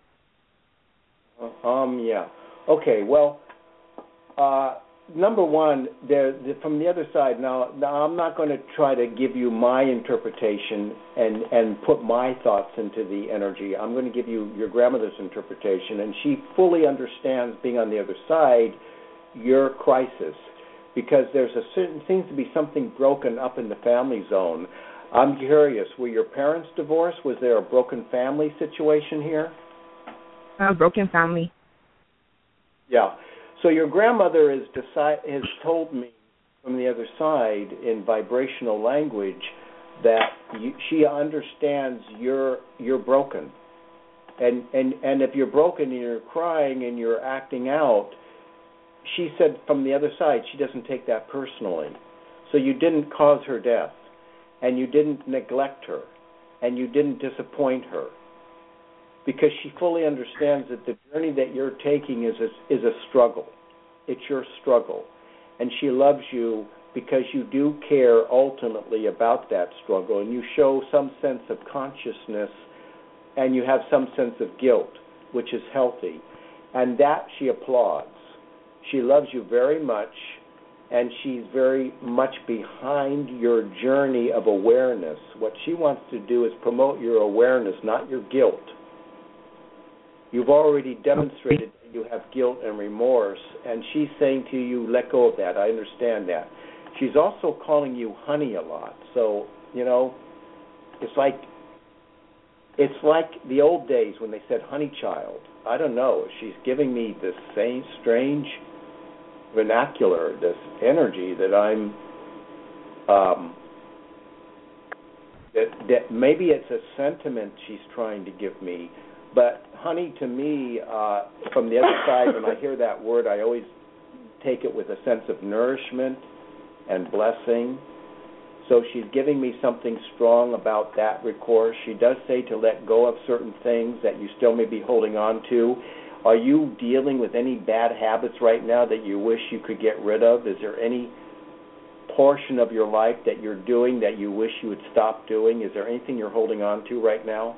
Speaker 3: Yeah. Okay, well, number one, from the other side, now I'm not going to try to give you my interpretation and put my thoughts into the energy. I'm going to give you your grandmother's interpretation, and she fully understands, being on the other side, your crisis, because seems to be something broken up in the family zone. I'm curious, were your parents divorced? Was there a broken family situation here?
Speaker 11: Broken family.
Speaker 3: Yeah. So your grandmother has told me from the other side in vibrational language that she understands you're broken, and if you're broken and you're crying and you're acting out, she said from the other side, she doesn't take that personally. So you didn't cause her death, and you didn't neglect her, and you didn't disappoint her, because she fully understands that the journey that you're taking is a struggle. It's your struggle. And she loves you because you do care ultimately about that struggle, and you show some sense of consciousness, and you have some sense of guilt, which is healthy. And that she applauds. She loves you very much, and she's very much behind your journey of awareness. What she wants to do is promote your awareness, not your guilt. You've already demonstrated that you have guilt and remorse, and she's saying to you, let go of that. I understand that. She's also calling you honey a lot. So, it's like the old days when they said honey child. I don't know. She's giving me this same strange vernacular, this energy that I'm that maybe it's a sentiment she's trying to give me. But honey, to me, from the other side, when I hear that word, I always take it with a sense of nourishment and blessing. So she's giving me something strong about that recourse. She does say to let go of certain things that you still may be holding on to. Are you dealing with any bad habits right now that you wish you could get rid of? Is there any portion of your life that you're doing that you wish you would stop doing? Is there anything you're holding on to right now?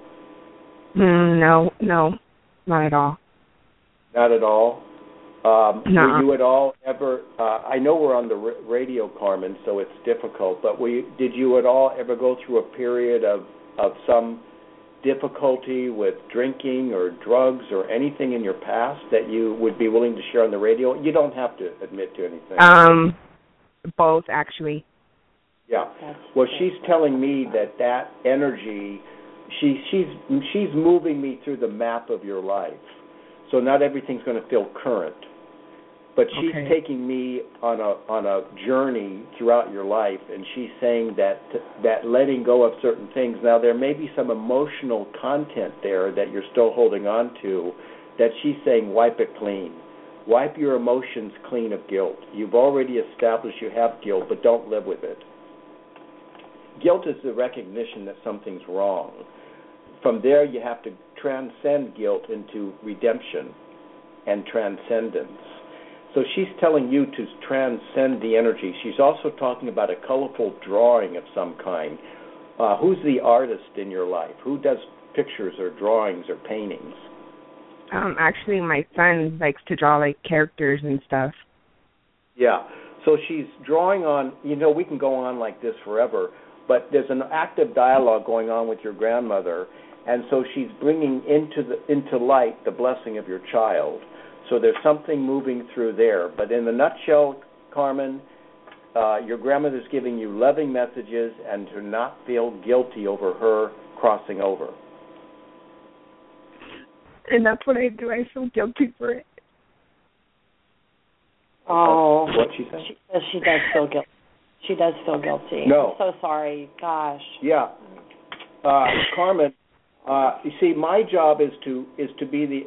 Speaker 11: No, not at all.
Speaker 3: Not at all?
Speaker 11: No.
Speaker 3: Were you at all ever, I know we're on the radio, Carmen, so it's difficult, but did you at all ever go through a period of some difficulty with drinking or drugs or anything in your past that you would be willing to share on the radio? You don't have to admit to anything.
Speaker 11: Both, actually.
Speaker 3: Yeah. Well, she's telling me that energy, she's moving me through the map of your life. So not everything's going to feel current. But she's taking me on a journey throughout your life, and she's saying that letting go of certain things. Now, there may be some emotional content there that you're still holding on to that she's saying wipe it clean. Wipe your emotions clean of guilt. You've already established you have guilt, but don't live with it. Guilt is the recognition that something's wrong. From there, you have to transcend guilt into redemption and transcendence. So she's telling you to transcend the energy. She's also talking about a colorful drawing of some kind. Who's the artist in your life? Who does pictures or drawings or paintings?
Speaker 11: Actually, my son likes to draw, characters and stuff.
Speaker 3: Yeah. So she's drawing on, we can go on like this forever, but there's an active dialogue going on with your grandmother, and so she's bringing into light the blessing of your child. So there's something moving through there. But in the nutshell, Carmen, your grandmother's giving you loving messages and to not feel guilty over her crossing over.
Speaker 11: And that's what I do. I feel guilty for it.
Speaker 2: Oh.
Speaker 3: What'd she say?
Speaker 2: She says she does feel guilty. She does feel guilty.
Speaker 3: No.
Speaker 2: I'm so sorry. Gosh.
Speaker 3: Yeah. Carmen, you see, my job is to be the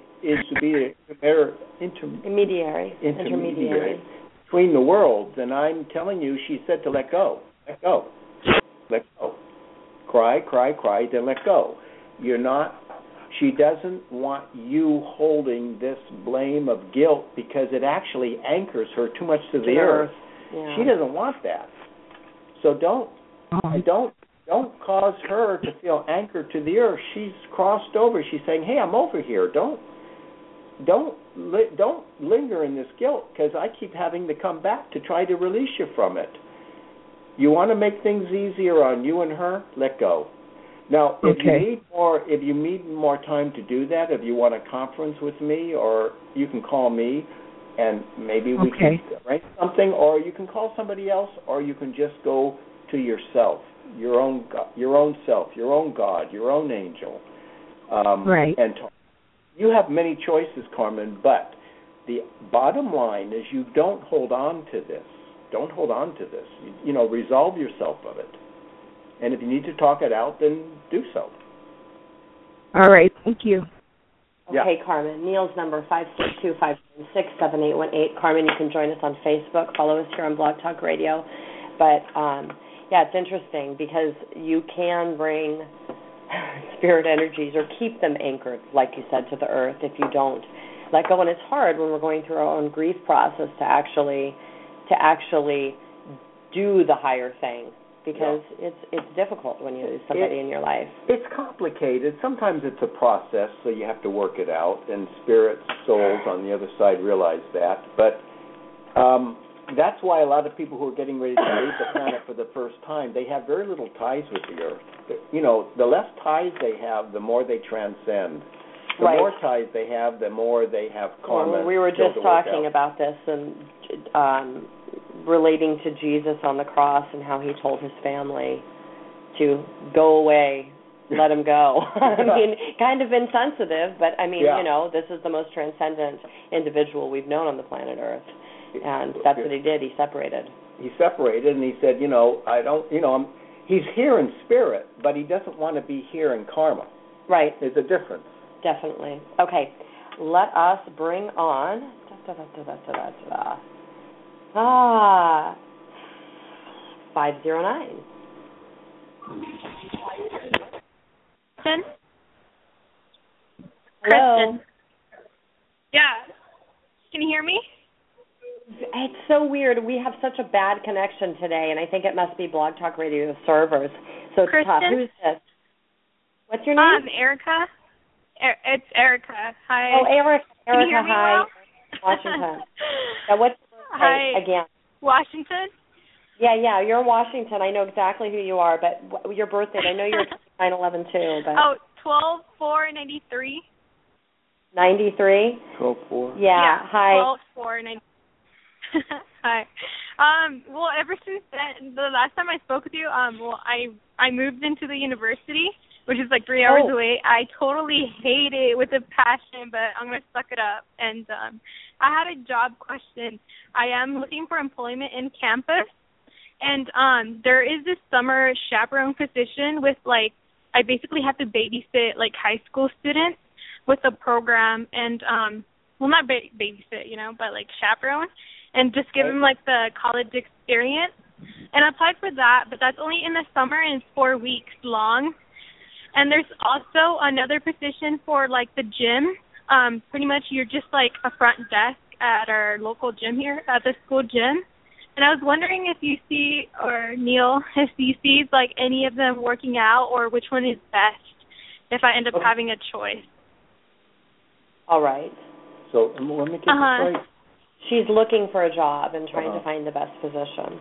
Speaker 3: intermediary between the worlds, and I'm telling you, she said to let go. Let go. Let go. Cry, then let go. She doesn't want you holding this blame of guilt because it actually anchors her too much to the earth. Yeah. She doesn't want that. So don't cause her to feel anchored to the earth. She's crossed over. She's saying, "Hey, I'm over here. Don't linger in this guilt because I keep having to come back to try to release you from it. You want to make things easier on you and her? Let go." Now, if you need more time to do that, if you want a conference with me, or you can call me, and maybe we can arrange something, or you can call somebody else, or you can just go to yourself, your own self, your own God, your own angel, and talk. You have many choices, Carmen, but the bottom line is you don't hold on to this. Don't hold on to this. Resolve yourself of it. And if you need to talk it out, then do so.
Speaker 11: All right. Thank you.
Speaker 2: Okay, Carmen. Neil's number 562-596-7818. Carmen, you can join us on Facebook. Follow us here on Blog Talk Radio. But, it's interesting because you can bring spirit energies or keep them anchored, like you said, to the earth if you don't let go. And it's hard when we're going through our own grief process to actually do the higher thing, because it's difficult when you lose somebody in your life.
Speaker 3: It's complicated. Sometimes it's a process, so you have to work it out, and spirits, souls on the other side realize that. But that's why a lot of people who are getting ready to leave the planet for the first time, they have very little ties with the earth. You know, the less ties they have, the more they transcend. The more ties they have, the more they have karma.
Speaker 2: Well, we were just talking about this and relating to Jesus on the cross and how he told his family to go away, let him go. I mean, kind of insensitive, but I mean, you know, this is the most transcendent individual we've known on the planet Earth. And that's what he did. He separated. He separated, and he said, you know, he's here in spirit, but he doesn't want to be here in karma. Right. There's a difference. Definitely. Okay, let us bring on 509.
Speaker 12: Kristen?
Speaker 2: Hello.
Speaker 12: Kristen. Yeah. Can you hear me?
Speaker 2: It's so weird. We have such a bad connection today, and I think it must be Blog Talk Radio servers. So it's
Speaker 12: Kristen?
Speaker 2: tough. Who's this? What's your name?
Speaker 12: Erica. It's Erica. Hi.
Speaker 2: Oh, Erica.
Speaker 12: Can you hear me
Speaker 2: hi.
Speaker 12: well?
Speaker 2: Washington. Now, what's your birthday
Speaker 12: Hi.
Speaker 2: again?
Speaker 12: Washington?
Speaker 2: Yeah, you're in Washington. I know exactly who you are, but your birthday, I know you're 9/11 too. But
Speaker 12: 12/4/93.
Speaker 2: 93?
Speaker 3: 12/4.
Speaker 2: Yeah, hi.
Speaker 12: 12/4/93. Hi. Well, ever since then, the last time I spoke with you, I moved into the university, which is like 3 hours away. I totally hate it with a passion, but I'm going to suck it up. And I had a job question. I am looking for employment in campus, and there is this summer chaperone position with, like, I basically have to babysit, like, high school students with a program and, well, not babysit, you know, but, like, chaperone, and just give them, like, the college experience. And I applied for that, but that's only in the summer, and it's 4 weeks long. And there's also another position for, like, the gym. Pretty much you're just, like, a front desk at our local gym here, at the school gym. And I was wondering if you see, or Neil, if you see, like, any of them working out, or which one is best if I end up having a choice.
Speaker 2: All right.
Speaker 3: So let me get this right.
Speaker 2: She's looking for a job and trying to find the best position.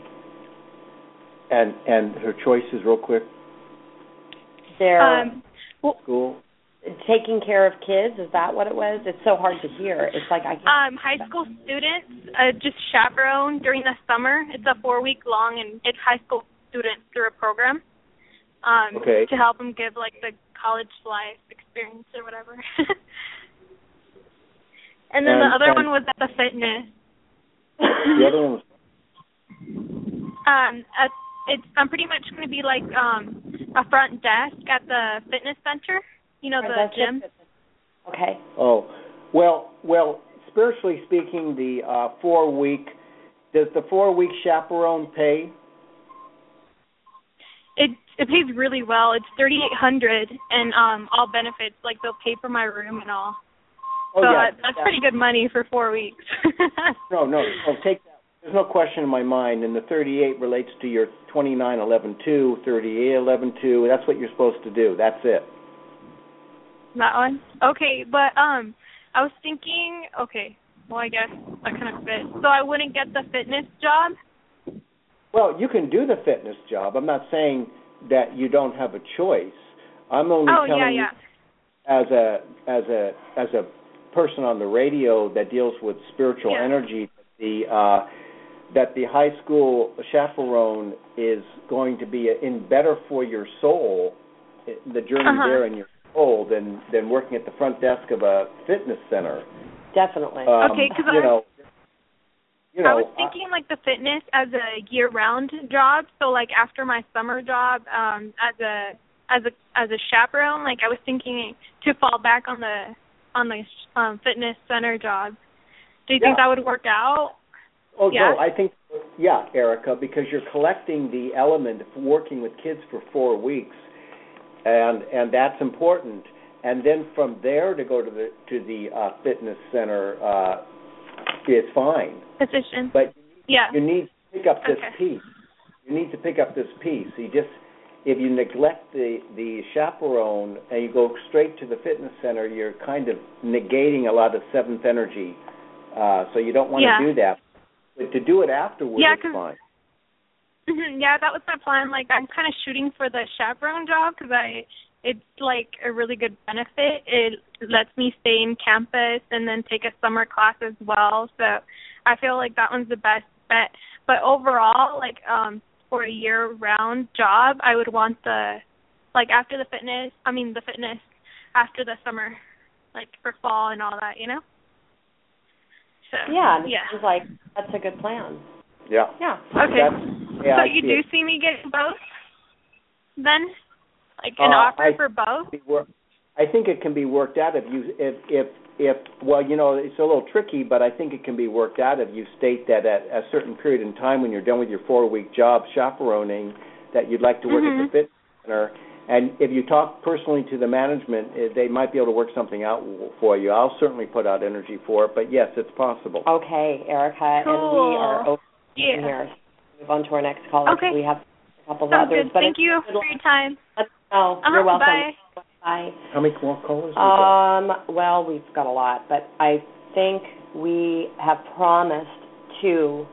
Speaker 3: And her choices, real quick.
Speaker 2: They're
Speaker 3: school.
Speaker 2: Taking care of kids. Is that what it was? It's so hard to hear. It's like I can't.
Speaker 12: High school students, just chaperone during the summer. It's a 4-week long, and it's high school students through a program. To help them give, like, the college life experience or whatever. And then the other one was at the fitness.
Speaker 3: The other one was?
Speaker 12: I'm pretty much going to be like a front desk at the fitness center, you know, the gym.
Speaker 2: Okay.
Speaker 3: Oh, well, spiritually speaking, the 4-week, does the 4-week chaperone pay?
Speaker 12: It pays really well. It's $3,800 and all benefits, like they'll pay for my room and all. That's pretty good money for 4 weeks.
Speaker 3: No, take that. There's no question in my mind, and the 38 relates to your 29.11.2, 38.11.2. That's what you're supposed to do. That's it.
Speaker 12: That one? Okay, but I was thinking, well, I guess that kind of fits. So I wouldn't get the fitness job?
Speaker 3: Well, you can do the fitness job. I'm not saying that you don't have a choice. I'm only telling you as a person on the radio that deals with spiritual energy, that the high school chaperone is going to be better for your soul, the journey there in your soul, than working at the front desk of a fitness center.
Speaker 2: Definitely.
Speaker 12: Because I was thinking like the fitness as a year-round job. So like after my summer job as a chaperone, like I was thinking to fall back on the on the fitness center job. Do you think that would work out?
Speaker 3: Oh, no, I think, Erica, because you're collecting the element of working with kids for 4 weeks, and that's important. And then from there to go to the fitness center is fine.
Speaker 12: Position.
Speaker 3: But you need to pick up this piece. You need to pick up this piece. If you neglect the chaperone and you go straight to the fitness center, you're kind of negating a lot of seventh energy. So you don't want to do that. But to do it afterwards is fine.
Speaker 12: Yeah, that was my plan. Like, I'm kind of shooting for the chaperone job because it's like a really good benefit. It lets me stay in campus and then take a summer class as well. So I feel like that one's the best bet. But overall, like, for a year-round job, I would want after the fitness after the summer, like for fall and all that, you know? So,
Speaker 2: it sounds like that's a good plan.
Speaker 3: Yeah.
Speaker 12: Yeah. Okay. So you do see me getting both then? Like an offer for both?
Speaker 3: I think it can be worked out if it's a little tricky, but I think it can be worked out if you state that at a certain period in time when you're done with your 4-week job chaperoning that you'd like to work at the fitness center. And if you talk personally to the management, they might be able to work something out for you. I'll certainly put out energy for it, but yes, it's possible.
Speaker 2: Okay, Erica,
Speaker 12: cool.
Speaker 2: And we are over here. Move on to our next caller.
Speaker 12: Okay.
Speaker 2: We have a couple of
Speaker 12: Sounds
Speaker 2: others.
Speaker 12: Good. Thank you for your time.
Speaker 2: You're welcome.
Speaker 12: Bye.
Speaker 2: Bye.
Speaker 3: How many more callers?
Speaker 2: Well, we've got a lot, but I think we have promised to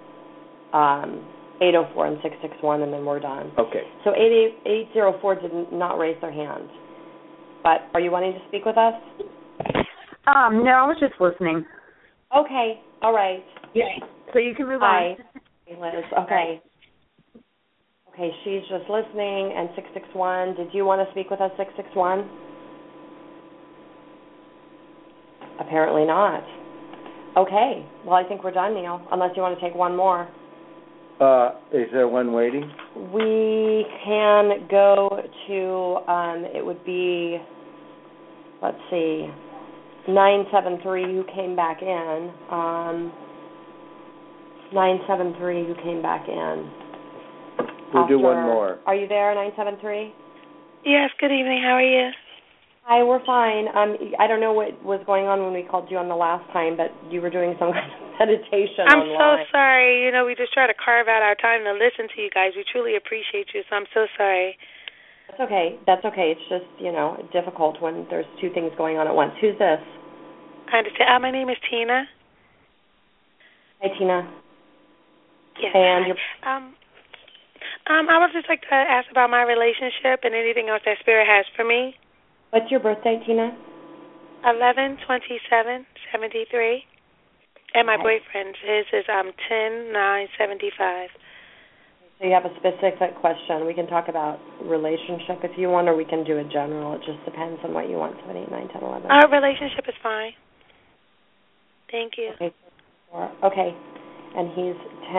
Speaker 2: 804 and 661, and then we're done.
Speaker 3: Okay.
Speaker 2: So 804 did not raise their hand. But are you wanting to speak with us?
Speaker 13: No, I was just listening.
Speaker 2: Okay. All right.
Speaker 13: Yeah. So you can move on.
Speaker 2: Hi, Liz. Okay. Okay, she's just listening. And 661, did you want to speak with us, 661? Apparently not. Okay. Well, I think we're done, Neil, unless you want to take one more.
Speaker 3: Is there one waiting?
Speaker 2: We can go to, it would be, let's see, 973 who came back in. 973 who came back in.
Speaker 3: We'll do one more.
Speaker 2: Are you there, 973?
Speaker 14: Yes, good evening. How are you?
Speaker 2: Hi, we're fine. I don't know what was going on when we called you on the last time, but you were doing some kind of meditation
Speaker 14: I'm
Speaker 2: online.
Speaker 14: so sorry. We just try to carve out our time to listen to you guys. We truly appreciate you, so I'm so sorry.
Speaker 2: That's okay. That's okay. It's just, difficult when there's two things going on at once. Who's this?
Speaker 14: I understand. My name is Tina.
Speaker 2: Hi, Tina.
Speaker 14: Yes.
Speaker 2: And you're...
Speaker 14: I would just like to ask about my relationship and anything else that Spirit has for me.
Speaker 2: What's your birthday, Tina?
Speaker 14: 11/27/73. And my boyfriend's, his is 10/9/75.
Speaker 2: So you have a specific question. We can talk about relationship if you want, or we can do a general. It just depends on what you want, 7, 8, 9, 10, 11.
Speaker 14: Our relationship is fine. Thank you.
Speaker 2: Okay. And he's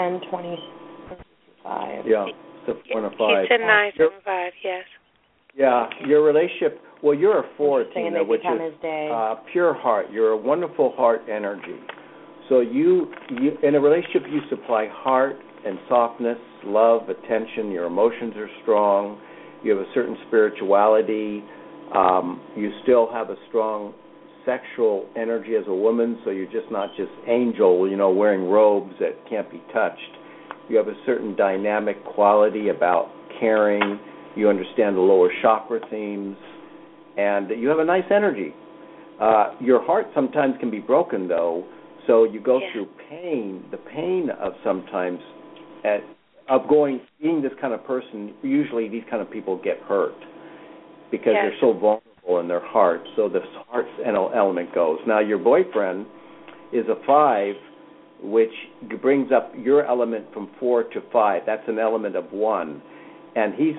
Speaker 2: 10/20/5.
Speaker 3: Yeah, so 1 of 5.
Speaker 14: He's 10/9/75, yes.
Speaker 3: Yeah, your relationship, well, you're a 4, Tina, which
Speaker 2: is
Speaker 3: pure heart. You're a wonderful heart energy. So you in a relationship, you supply heart and softness, love, attention. Your emotions are strong. You have a certain spirituality. You still have a strong sexual energy as a woman, so you're just not just angel, wearing robes that can't be touched. You have a certain dynamic quality about caring. You understand the lower chakra themes, and you have a nice energy. Your heart sometimes can be broken, though, so you go through pain, the pain of sometimes being this kind of person. Usually these kind of people get hurt because they're so vulnerable in their heart, so the heart element goes. Now, your boyfriend is a 5, which brings up your element from 4 to 5. That's an element of 1. And he's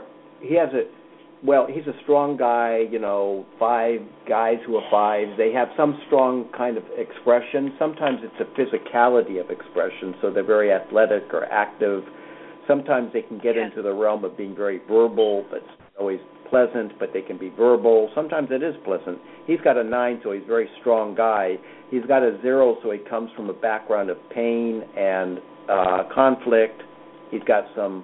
Speaker 3: a strong guy, 5 guys who are 5s. They have some strong kind of expression. Sometimes it's a physicality of expression, so they're very athletic or active. Sometimes they can get into the realm of being very verbal, but always pleasant, but they can be verbal. Sometimes it is pleasant. He's got a 9, so he's a very strong guy. He's got a 0, so he comes from a background of pain and conflict. He's got some,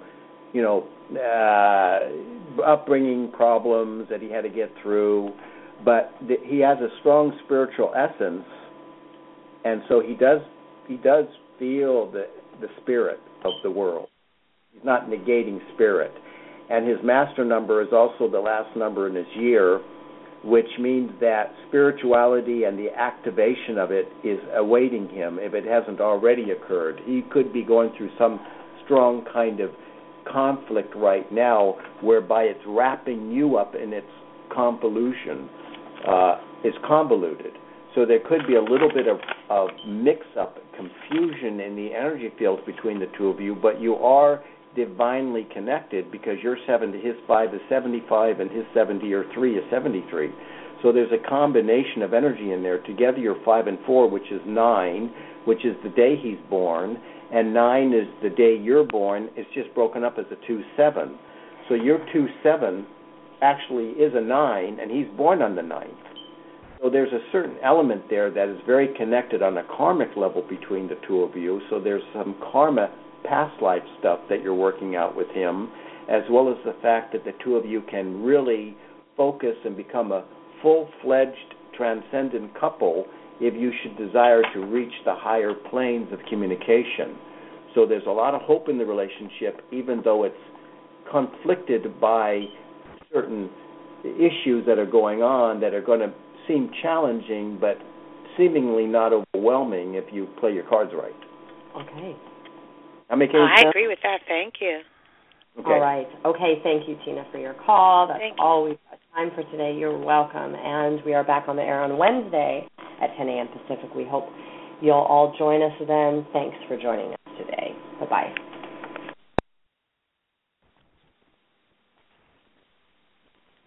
Speaker 3: upbringing problems that he had to get through, but he has a strong spiritual essence, and so he does feel the spirit of the world. He's not negating spirit. And his master number is also the last number in his year, which means that spirituality and the activation of it is awaiting him if it hasn't already occurred. He could be going through some strong kind of conflict right now whereby it's wrapping you up in its convolution. It's convoluted. So there could be a little bit of mix-up, confusion in the energy fields between the two of you, but you are divinely connected because your 7 to his 5 is 75 and his 7 to your 3 is 73. So there's a combination of energy in there. Together you're 5 and 4, which is 9, which is the day he's born, and 9 is the day you're born. It's just broken up as a 2-7. So your 2-7 actually is a 9, and he's born on the 9th. So there's a certain element there that is very connected on a karmic level between the two of you. So there's some karma, past life stuff that you're working out with him, as well as the fact that the two of you can really focus and become a full-fledged transcendent couple if you should desire to reach the higher planes of communication. So there's a lot of hope in the relationship, even though it's conflicted by certain issues that are going on that are going to seem challenging, but seemingly not overwhelming if you play your cards right.
Speaker 2: Okay.
Speaker 14: I agree with that. Thank you.
Speaker 2: Okay. All right. Okay, thank you, Tina, for your call. That's all we've got time for today. You're welcome. And we are back on the air on Wednesday at 10 a.m. Pacific. We hope you'll all join us then. Thanks for joining us today. Bye-bye.